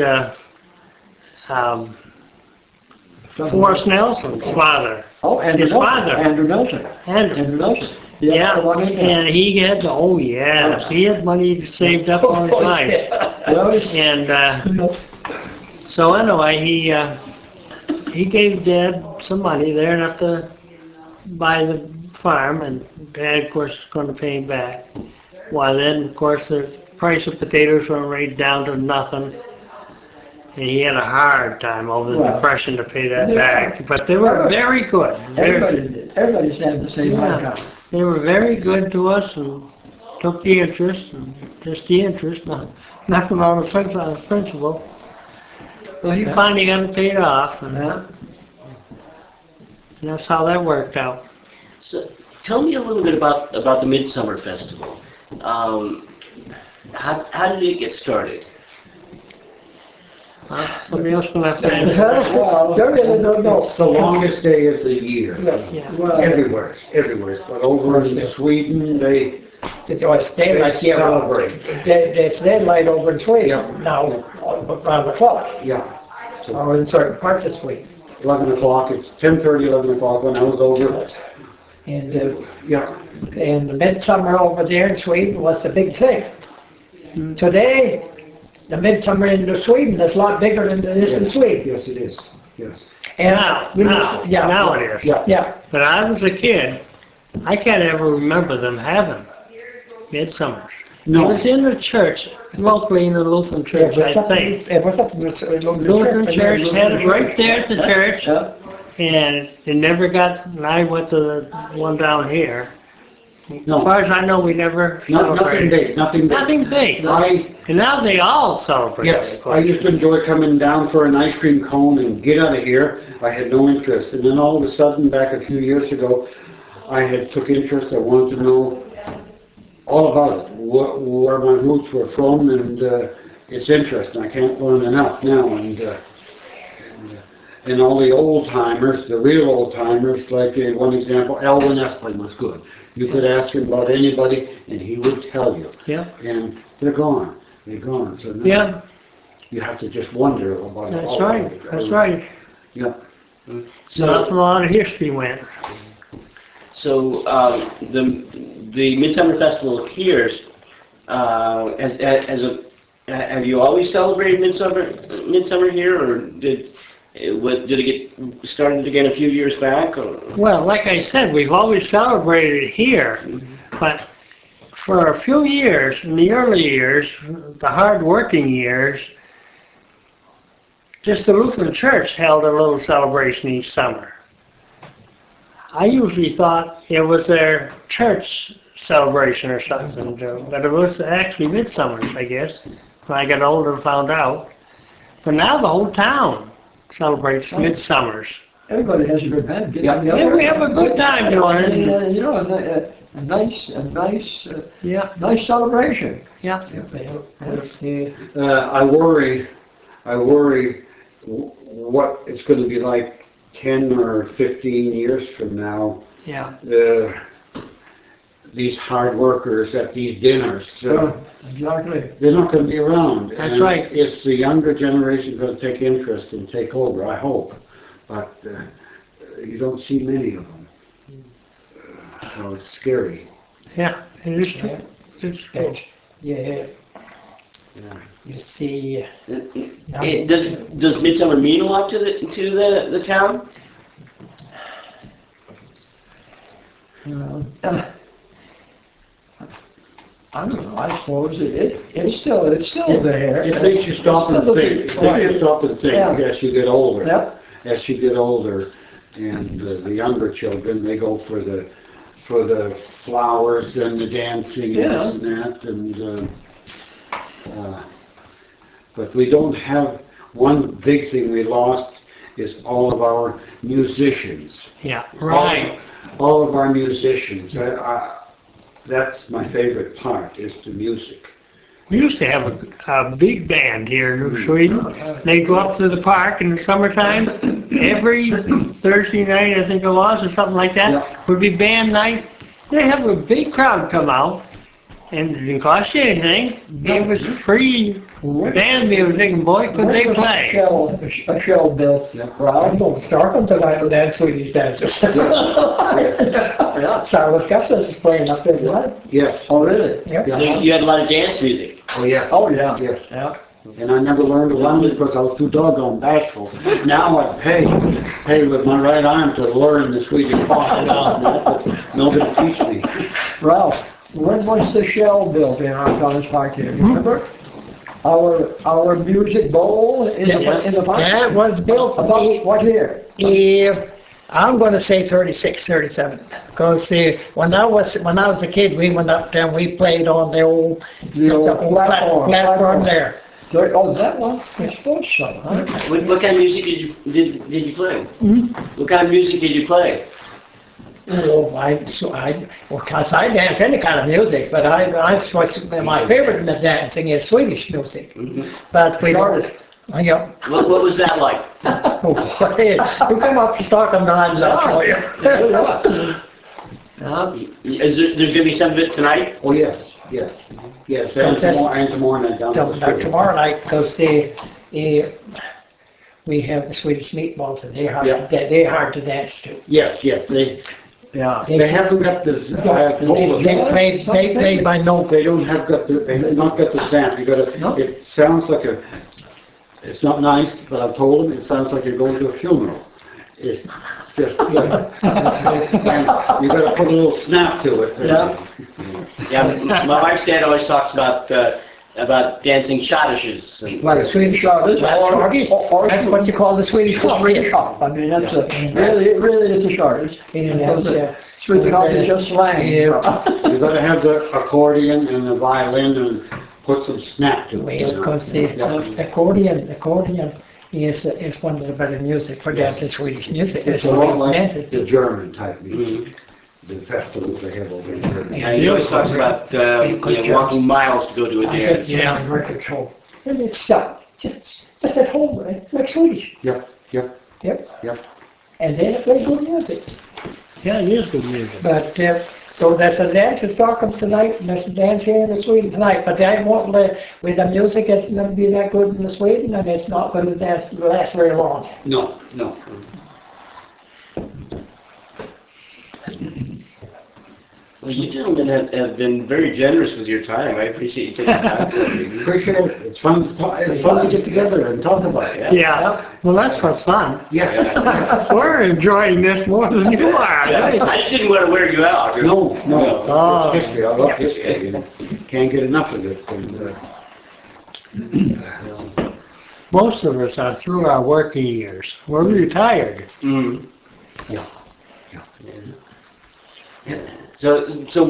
Forrest Nelson's father. Oh, Andrew His Nelson. father. Andrew Nelson. And Andrew Nelson. yeah, the one in there. and he had, oh yes, he had money saved up all his life. Well, it's- And so anyway, he gave Dad some money there, enough to buy the farm, and Dad, of course, is going to pay him back. Well, then, of course, the price of potatoes went right down to nothing. And he had a hard time over the Well, depression to pay that yeah. back. But they were very good. Everybody did. Everybody's had the same hard Yeah. time. They were very good to us and took the interest, and just the interest, nothing on the principal. Well, he finally got it paid off, and that's how that worked out. So tell me a little bit about the Midsummer Festival. How did it get started? Somebody else will have to answer. Well, they really don't know. It's the longest day of the year. Yeah. Well, Everywhere. But over in Sweden, they It's daylight here. celebrate. It's daylight over in Sweden now, around the clock, Yeah. or in certain parts of Sweden. 11 o'clock, it's 10:30, 11 o'clock when I was over. And, Yeah. and the midsummer over there in Sweden was the big thing. Today, the midsummer in Sweden is a lot bigger than it is in Sweden. Yes, it is. Yes. And Now it is. Yeah. Yeah, But I was a kid, I can't ever remember them having midsummers. It No. was in the church, locally in the Lutheran church, I think. It was up in the Lutheran church had it right there at the church, Yeah. and it never got, and I went to the one down here. No. As far as I know, we never Nothing celebrated. big, nothing big. Nothing big. And now they all celebrate it, Yes, of I used to course. enjoy coming down for an ice cream cone and get out of here. I had no interest. And then all of a sudden, back a few years ago, I had took interest. I wanted to know all about it, where my roots were from, and it's interesting. I can't learn enough now. And all the old timers, the real old timers, like one example, Elwin Esplin was good. You could ask him about anybody, and he would tell you. Yeah. And they're gone. They're gone. So now Yeah, you have to just wonder about that's all right, of it. that's right. Yeah. So that's where a lot of history went. So the Midsummer Festival here, have you always celebrated Midsummer here, or did it get started again a few years back? Or? Well, like I said, we've always celebrated it here, but for a few years, in the early years, the hard-working years, just the Lutheran Church held a little celebration each summer. I usually thought it was their church celebration or something, but it was actually Midsummers, I guess, when I got older and found out. But now the whole town celebrates Midsummers. Everybody has a good time. Yeah. Yeah, we have a good time doing it. And, you know, Yeah, nice celebration. yeah. I worry what it's gonna be like 10 or 15 years from now. Yeah. These hard workers at these dinners, Exactly. they're not gonna be around. That's And right. it's the younger generation gonna take interest and take over, I hope. But you don't see many of them. So it's scary. Yeah, it is true. It's true. Yeah, Yeah. you see, Does Midsummer mean a lot to the town? I don't know, I suppose it's still there. It makes you stop and think. It makes you stop and think Yeah. as you get older. Yep. As you get older, and the younger children, they go for the flowers and the dancing Yeah. and this and that, and but we don't have, one big thing we lost is all of our musicians. Yeah, right. All of our musicians. That's my favorite part, is the music. We used to have a big band here in New Sweden. They'd go up to the park in the summertime. Every Thursday night, I think it was, or something like that, Yeah. would be band night. They'd have a big crowd come out, and it didn't cost you anything. It was free band music, and boy, could they play. A shell built I'm crowd. going to start them tonight with that Swedish dancer. Silas Gustafson is playing up there tonight. Yes. Oh, really? Yep. So you had a lot of dance music. Oh, yes. Oh, yeah. Yes. Yeah. And I never learned to run because I was too doggone bashful. Now I pay with my right arm to learn the Swedish part. Nobody teach me. Ralph, when was the shell built in our College Park here? Remember? Our music bowl in the park? Yeah, it was built About what year? I'm going to say 36, 37. Because when I was a kid, we went up there and we played on the old platform there. Oh, that one? I suppose so, huh? What kind of music did you play? What kind of music did you play? Oh, because I dance any kind of music, but my favorite dancing is Swedish music. But we don't. Yeah. What was that like? You come up to Stockholm and I'll show you. There's going to be some of it tonight? Oh, yes. Yes, and tomorrow night down at the school. Tomorrow night, because we have the Swedish meatballs, and they're hard to dance to. Yes, Yeah. they haven't got this, They play by notes. they don't have got the, they've not got the stamp, it sounds like it's not nice, but I've told them, it sounds like you're going to a funeral. It's just, you gotta put a little snap to it. Yeah, my wife's dad always talks about dancing schottisches. Like Swedish shorties? That's what you call the Swedish Swedish hop. I mean, that's really is a shorties. Swedish hop is just slang. You gotta have the accordion and the violin and put some snap to it. Because the accordion is one of the better music for dancing Swedish music. It's a lot like the German type music, the festivals they have over in Germany. Yeah, he always talks about walking miles to go to a dance. Yeah, record show. And it's just at home, right? Like Swedish. Yep. And they play good music. Yeah, it is good music. But, so there's a dance in Stockholm tonight, and there's a dance here in Sweden tonight, but I won't with the music, it's not be that good in Sweden, and it's not going to last very long. No. Well, you gentlemen have been very generous with your time. I appreciate you taking time. Appreciate it. It's fun to get together and talk about it. Yeah, well, that's what's fun. Yes. We're enjoying this more than you are. I just didn't want to wear you out. No. Oh. It's history. I love history. And can't get enough of it. And, Most of us are through our working years. We're retired. Yeah. So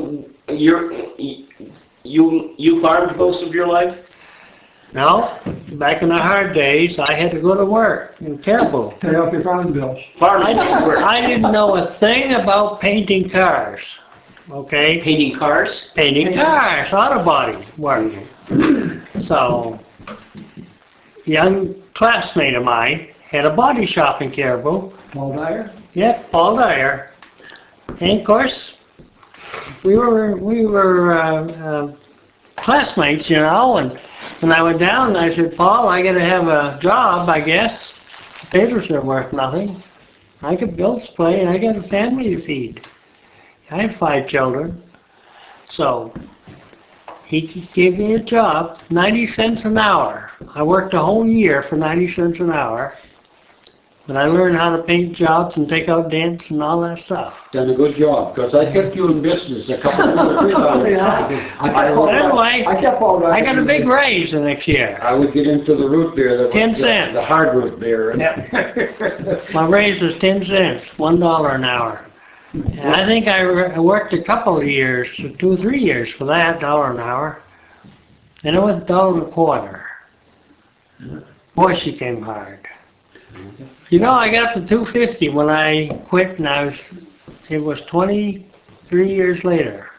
you farmed most of your life? No, back in the hard days, I had to go to work. It was terrible. Pay off your farm bills. Farming work. I didn't know a thing about painting cars. okay? Painting cars? Painting cars, auto body work. So, young classmate of mine had a body shop in Caribou. Paul Dyer? Yep, Paul Dyer. And of course, we were classmates, you know, and when I went down, I said, Paul, I gotta have a job, I guess. Potatoes are worth nothing. I got bills to pay and I got a family to feed. I had 5 children. So, he gave me a job, 90 cents an hour. I worked a whole year for 90 cents an hour. But I learned how to paint jobs and take out dents and all that stuff. Done a good job, because I kept you in business a couple of 3 times. Anyway, I kept Paul Dyer. I got a big raise the next year. I would get into the root beer, that was 10 cents. the hard root beer. My raise was 10 cents, $1 an hour. And I think I worked a couple of years, 2 or 3 years for that, $1 an hour. And it was $1.25. Boy, she came hard. You know, I got up to $2.50 when I quit, and it was 23 years later.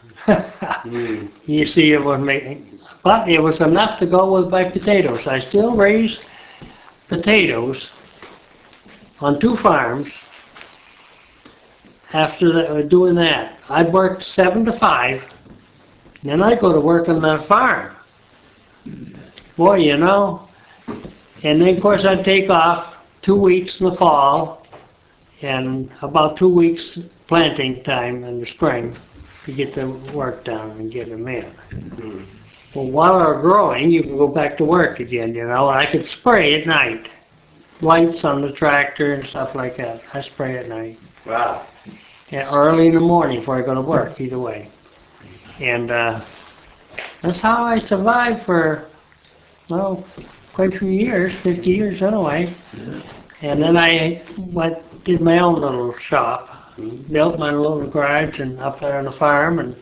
You see, it was making, but it was enough to go with my potatoes. I still raised potatoes on 2 farms after doing that. I worked 7 to 5, and then I'd go to work on that farm. Boy, you know, and then of course I'd take off 2 weeks in the fall and about 2 weeks planting time in the spring to get the work done and get them in. Well, while they're growing, you can go back to work again, you know, and I could spray at night. Lights on the tractor and stuff like that. I spray at night. Wow. And early in the morning before I go to work, either way. And that's how I survived for, well, quite a few years, 50 years anyway. And then I did my own little shop, built my little garage and up there on the farm, and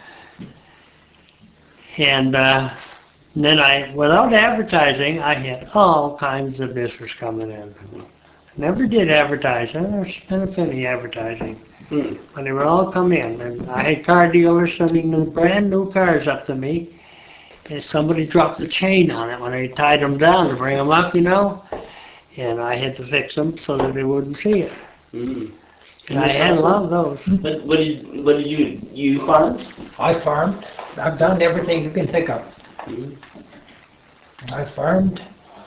then without advertising, I had all kinds of business coming in. Never did advertising, I never spent a penny advertising. But they would all come in, and I had car dealers sending brand new cars up to me. And somebody dropped the chain on it when they tied them down to bring them up, you know, and I had to fix them so that they wouldn't see it. And I had a lot of those. What did you farmed? I farmed. I've done everything you can think of. I farmed.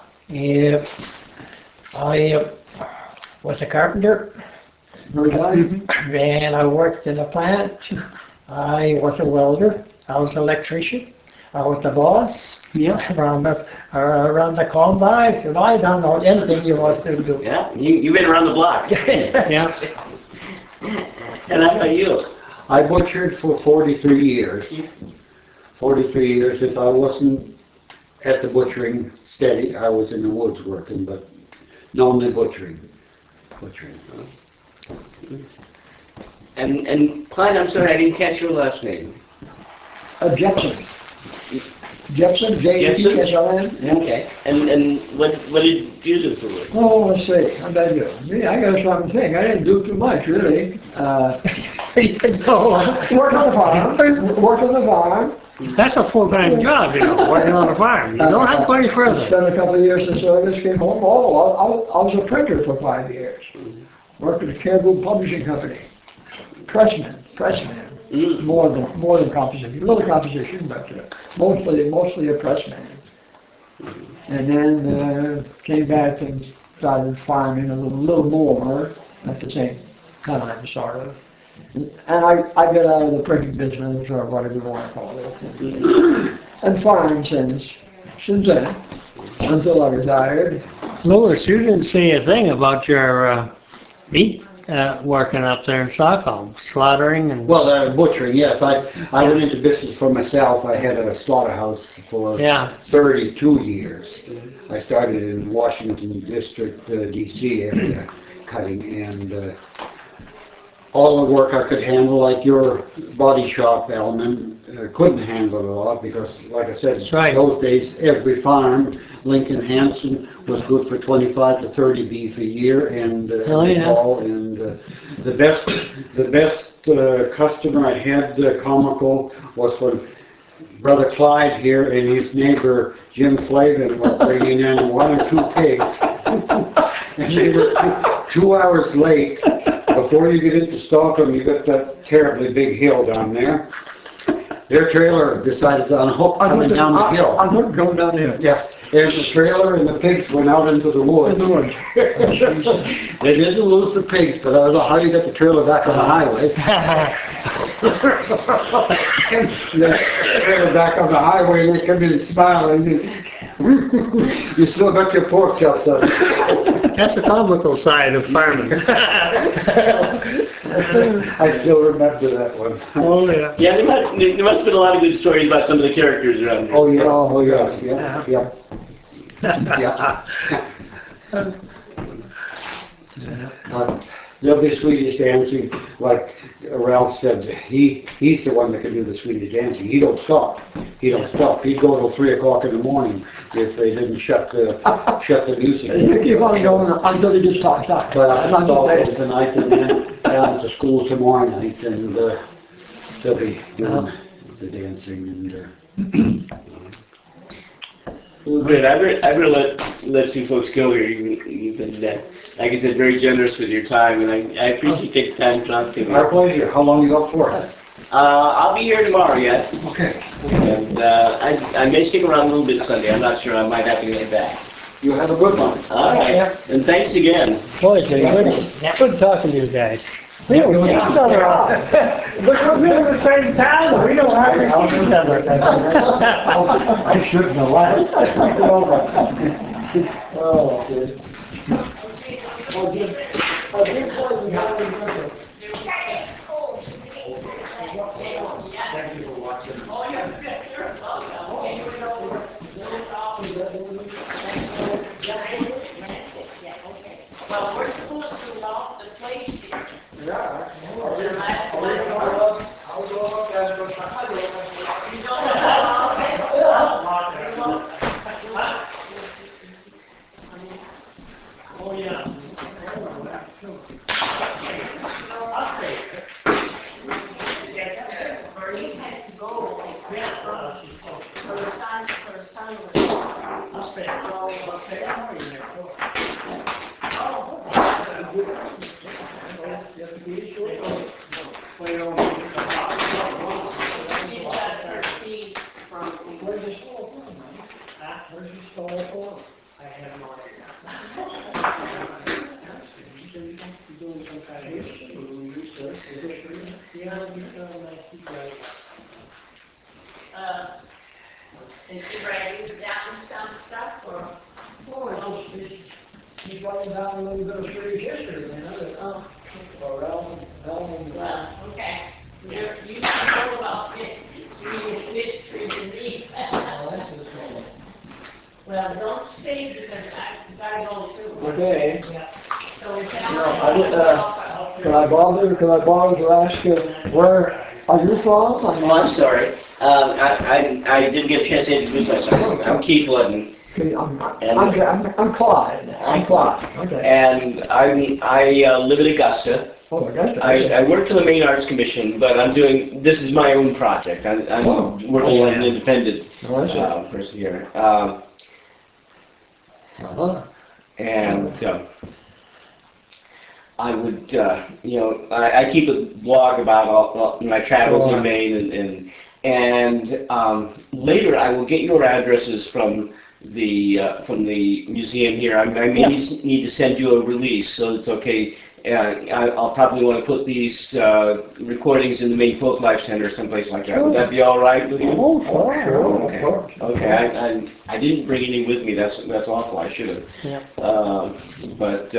I was a carpenter. And I worked in a plant. I was a welder. I was an electrician. I was the boss. Yeah. Around the combines, and I don't know anything you want to do. Yeah, you've been around the block. Yeah. And how about you? I butchered for 43 years. 43 years. If I wasn't at the butchering steady, I was in the woods working, but normally butchering. And Clyde, I'm sorry, I didn't catch your last name. Jepson. Jepson, J-E-P-S-O-N. Okay. And what did you do for work? Oh, let's see. How did I do? Me, I got something to think. I didn't do too much, really. Worked on the farm. That's a full-time job, you know, working on a farm. You don't have to go any further. Spent a couple of years in service, came home. I was a printer for 5 years. Worked at the Caribou Publishing Company. Pressman. More than composition. A little composition, but mostly a pressman. And then came back and started farming a little more at the same time, sort of. And I got out of the printing business, or whatever you want to call it. And farmed since then, until I retired. Louis, you didn't say a thing about your meat working up there in Stockholm, slaughtering and... Well, butchering, yes. I went into business for myself. I had a slaughterhouse for 32 years. I started in Washington District, D.C. area, cutting, and all the work I could handle, like your body shop element, couldn't handle it a lot because, like I said, those days every farm, Lincoln Hansen, was good for 25 to 30 beef a year, and fall, and the best customer I had comical was when Brother Clyde here and his neighbor Jim Flavin were bringing in 1 or 2 pigs. And they were 2 hours late. Before you get into Stockholm, you got that terribly big hill down there. Their trailer decided to unhook coming down the hill. I'm going down here. Yes, there's the trailer and the pigs went out into the woods. In the woods. They didn't lose the pigs, but I don't know how you get the trailer back on the highway. The trailer back on the highway, they come in smiling. You still got your pork chops on. That's the comical side of farming. I still remember that one. Oh, yeah. Yeah, there must have been a lot of good stories about some of the characters around here. Oh, yeah, oh, yes, yeah, yeah. There'll be Swedish dancing, like Ralph said, he's the one that can do the Swedish dancing. He don't stop. He don't stop. He'd go till 3 o'clock in the morning if they didn't shut the music. You keep on going until he gets talked out. But I'm Stockholm tonight and then down to school tomorrow night, and they'll be doing the dancing and. Well, great. I better let you folks go here. You've been, like I said, very generous with your time, and I appreciate you taking time to talk to me. Our pleasure. How long you up for? I'll be here tomorrow, yes. Okay. And I may stick around a little bit Sunday. I'm not sure. I might have to get back. You have a good one. All right. And thanks again. Boy, it's been good talking to you guys. We don't see each other often. But we're in the same town, we don't have to see each other. I shouldn't have laughed. Oh, good. Well, we're supposed to lock the place here. Yeah. The last one. I'll go up there, but You don't have Oh, yeah. Bernice had to go for her son was I'll stay. I'll stay. she got her keys from Where's the store for? Where's the store for? I have no idea. Doing some kind of history, research, history. Yeah, you know, nice to go. Is she writing down some stuff or? Oh, he's writing down a little bit of Swedish history, you know, that, or Elm, Well, okay. You know about Swedish history than me. Well, don't stay because I gotta go too. Okay. So it's Can I bother to ask you, where are you from? Oh, I'm sorry. I didn't get a chance to introduce myself. I'm Keith Ludden. I'm Clyde. I'm Clyde. Okay. And I live in Augusta. Oh, Augusta. I work for the Maine Arts Commission, but this is my own project. I'm working on an independent person here. And I would, I keep a blog about all my travels in Maine, and later I will get your addresses from the museum here. I may need to send you a release, so it's okay. I'll probably want to put these recordings in the Maine Folklife Center, someplace like that. Would that be all right with you? Oh, sure. Okay. Okay. I didn't bring any with me. That's awful. I should have. Yeah. But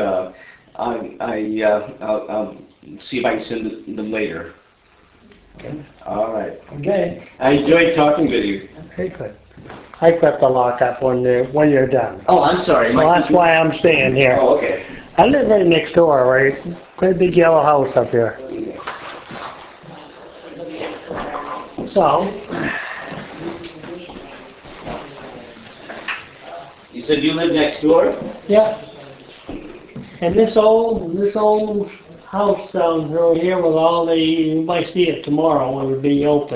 I'll see if I can send them later. Okay. All right. Okay. I enjoyed talking with you. Very good. I got the lock up when you're done. Oh, I'm sorry. So that's why I'm staying here. Oh, okay. I live right next door, right? Great big yellow house up here. So, You said you live next door? yeah. And this old house down through here with all the, you might see it tomorrow when it'll be open.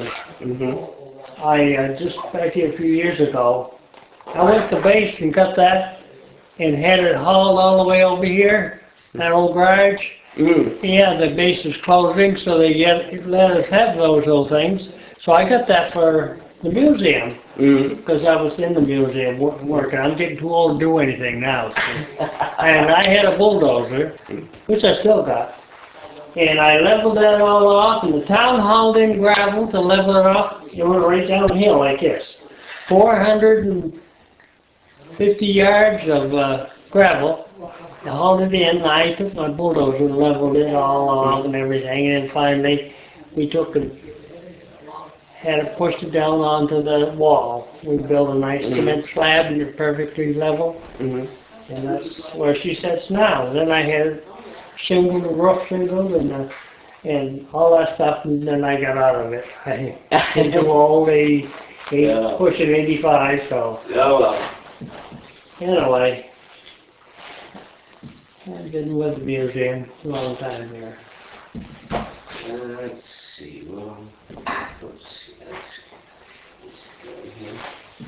I just back here a few years ago, I went to base and got that and had it hauled all the way over here, that old garage. Yeah, the base is closing, so they let us have those old things. So I got that for the museum, because I was in the museum working. I'm getting too old to do anything now. So. And I had a bulldozer, which I still got. And I leveled that all off, and the town hauled in gravel to level it off. It went right down the hill like this. 450 yards of gravel. I hauled it in, and I took my bulldozer and leveled it all off and everything. And then finally, we took and had it pushed it down onto the wall. We built a nice cement slab, and it's perfectly level. And that's where she sits now. Then I had shingled, the roof shingled, and all that stuff, and then I got out of it. I didn't do all the pushing 85, so. Oh, well. Anyway, I've been with the museum a long time here. Let's see, well, let's see, let's go here.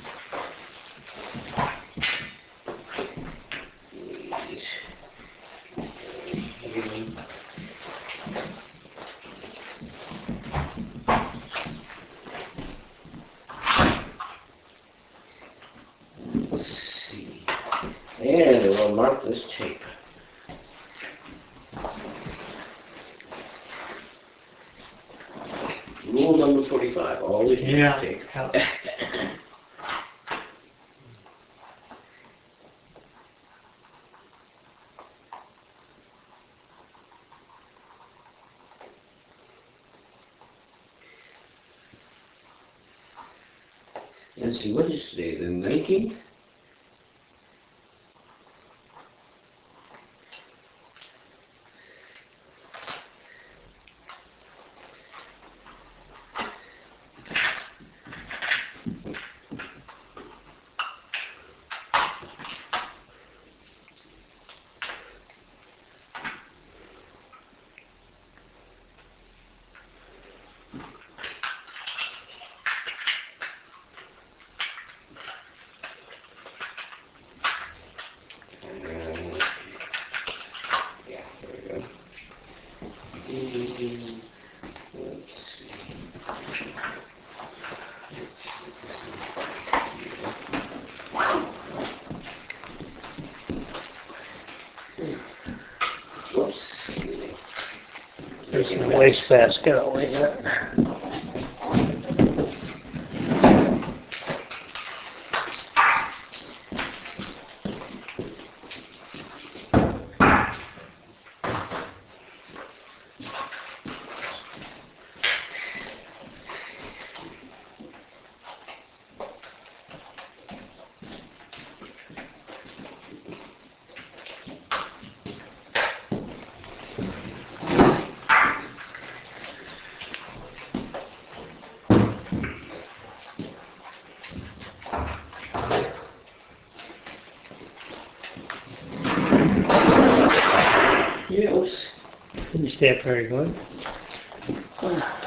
Let's see. And we'll mark this tape. Rule number 45, always use Yeah. tape. Let's see, what is today, the 19th? Yeah, there we go. Let's see. Whoops. There's a wastebasket over here. Yeah, oops. Didn't stay up very good.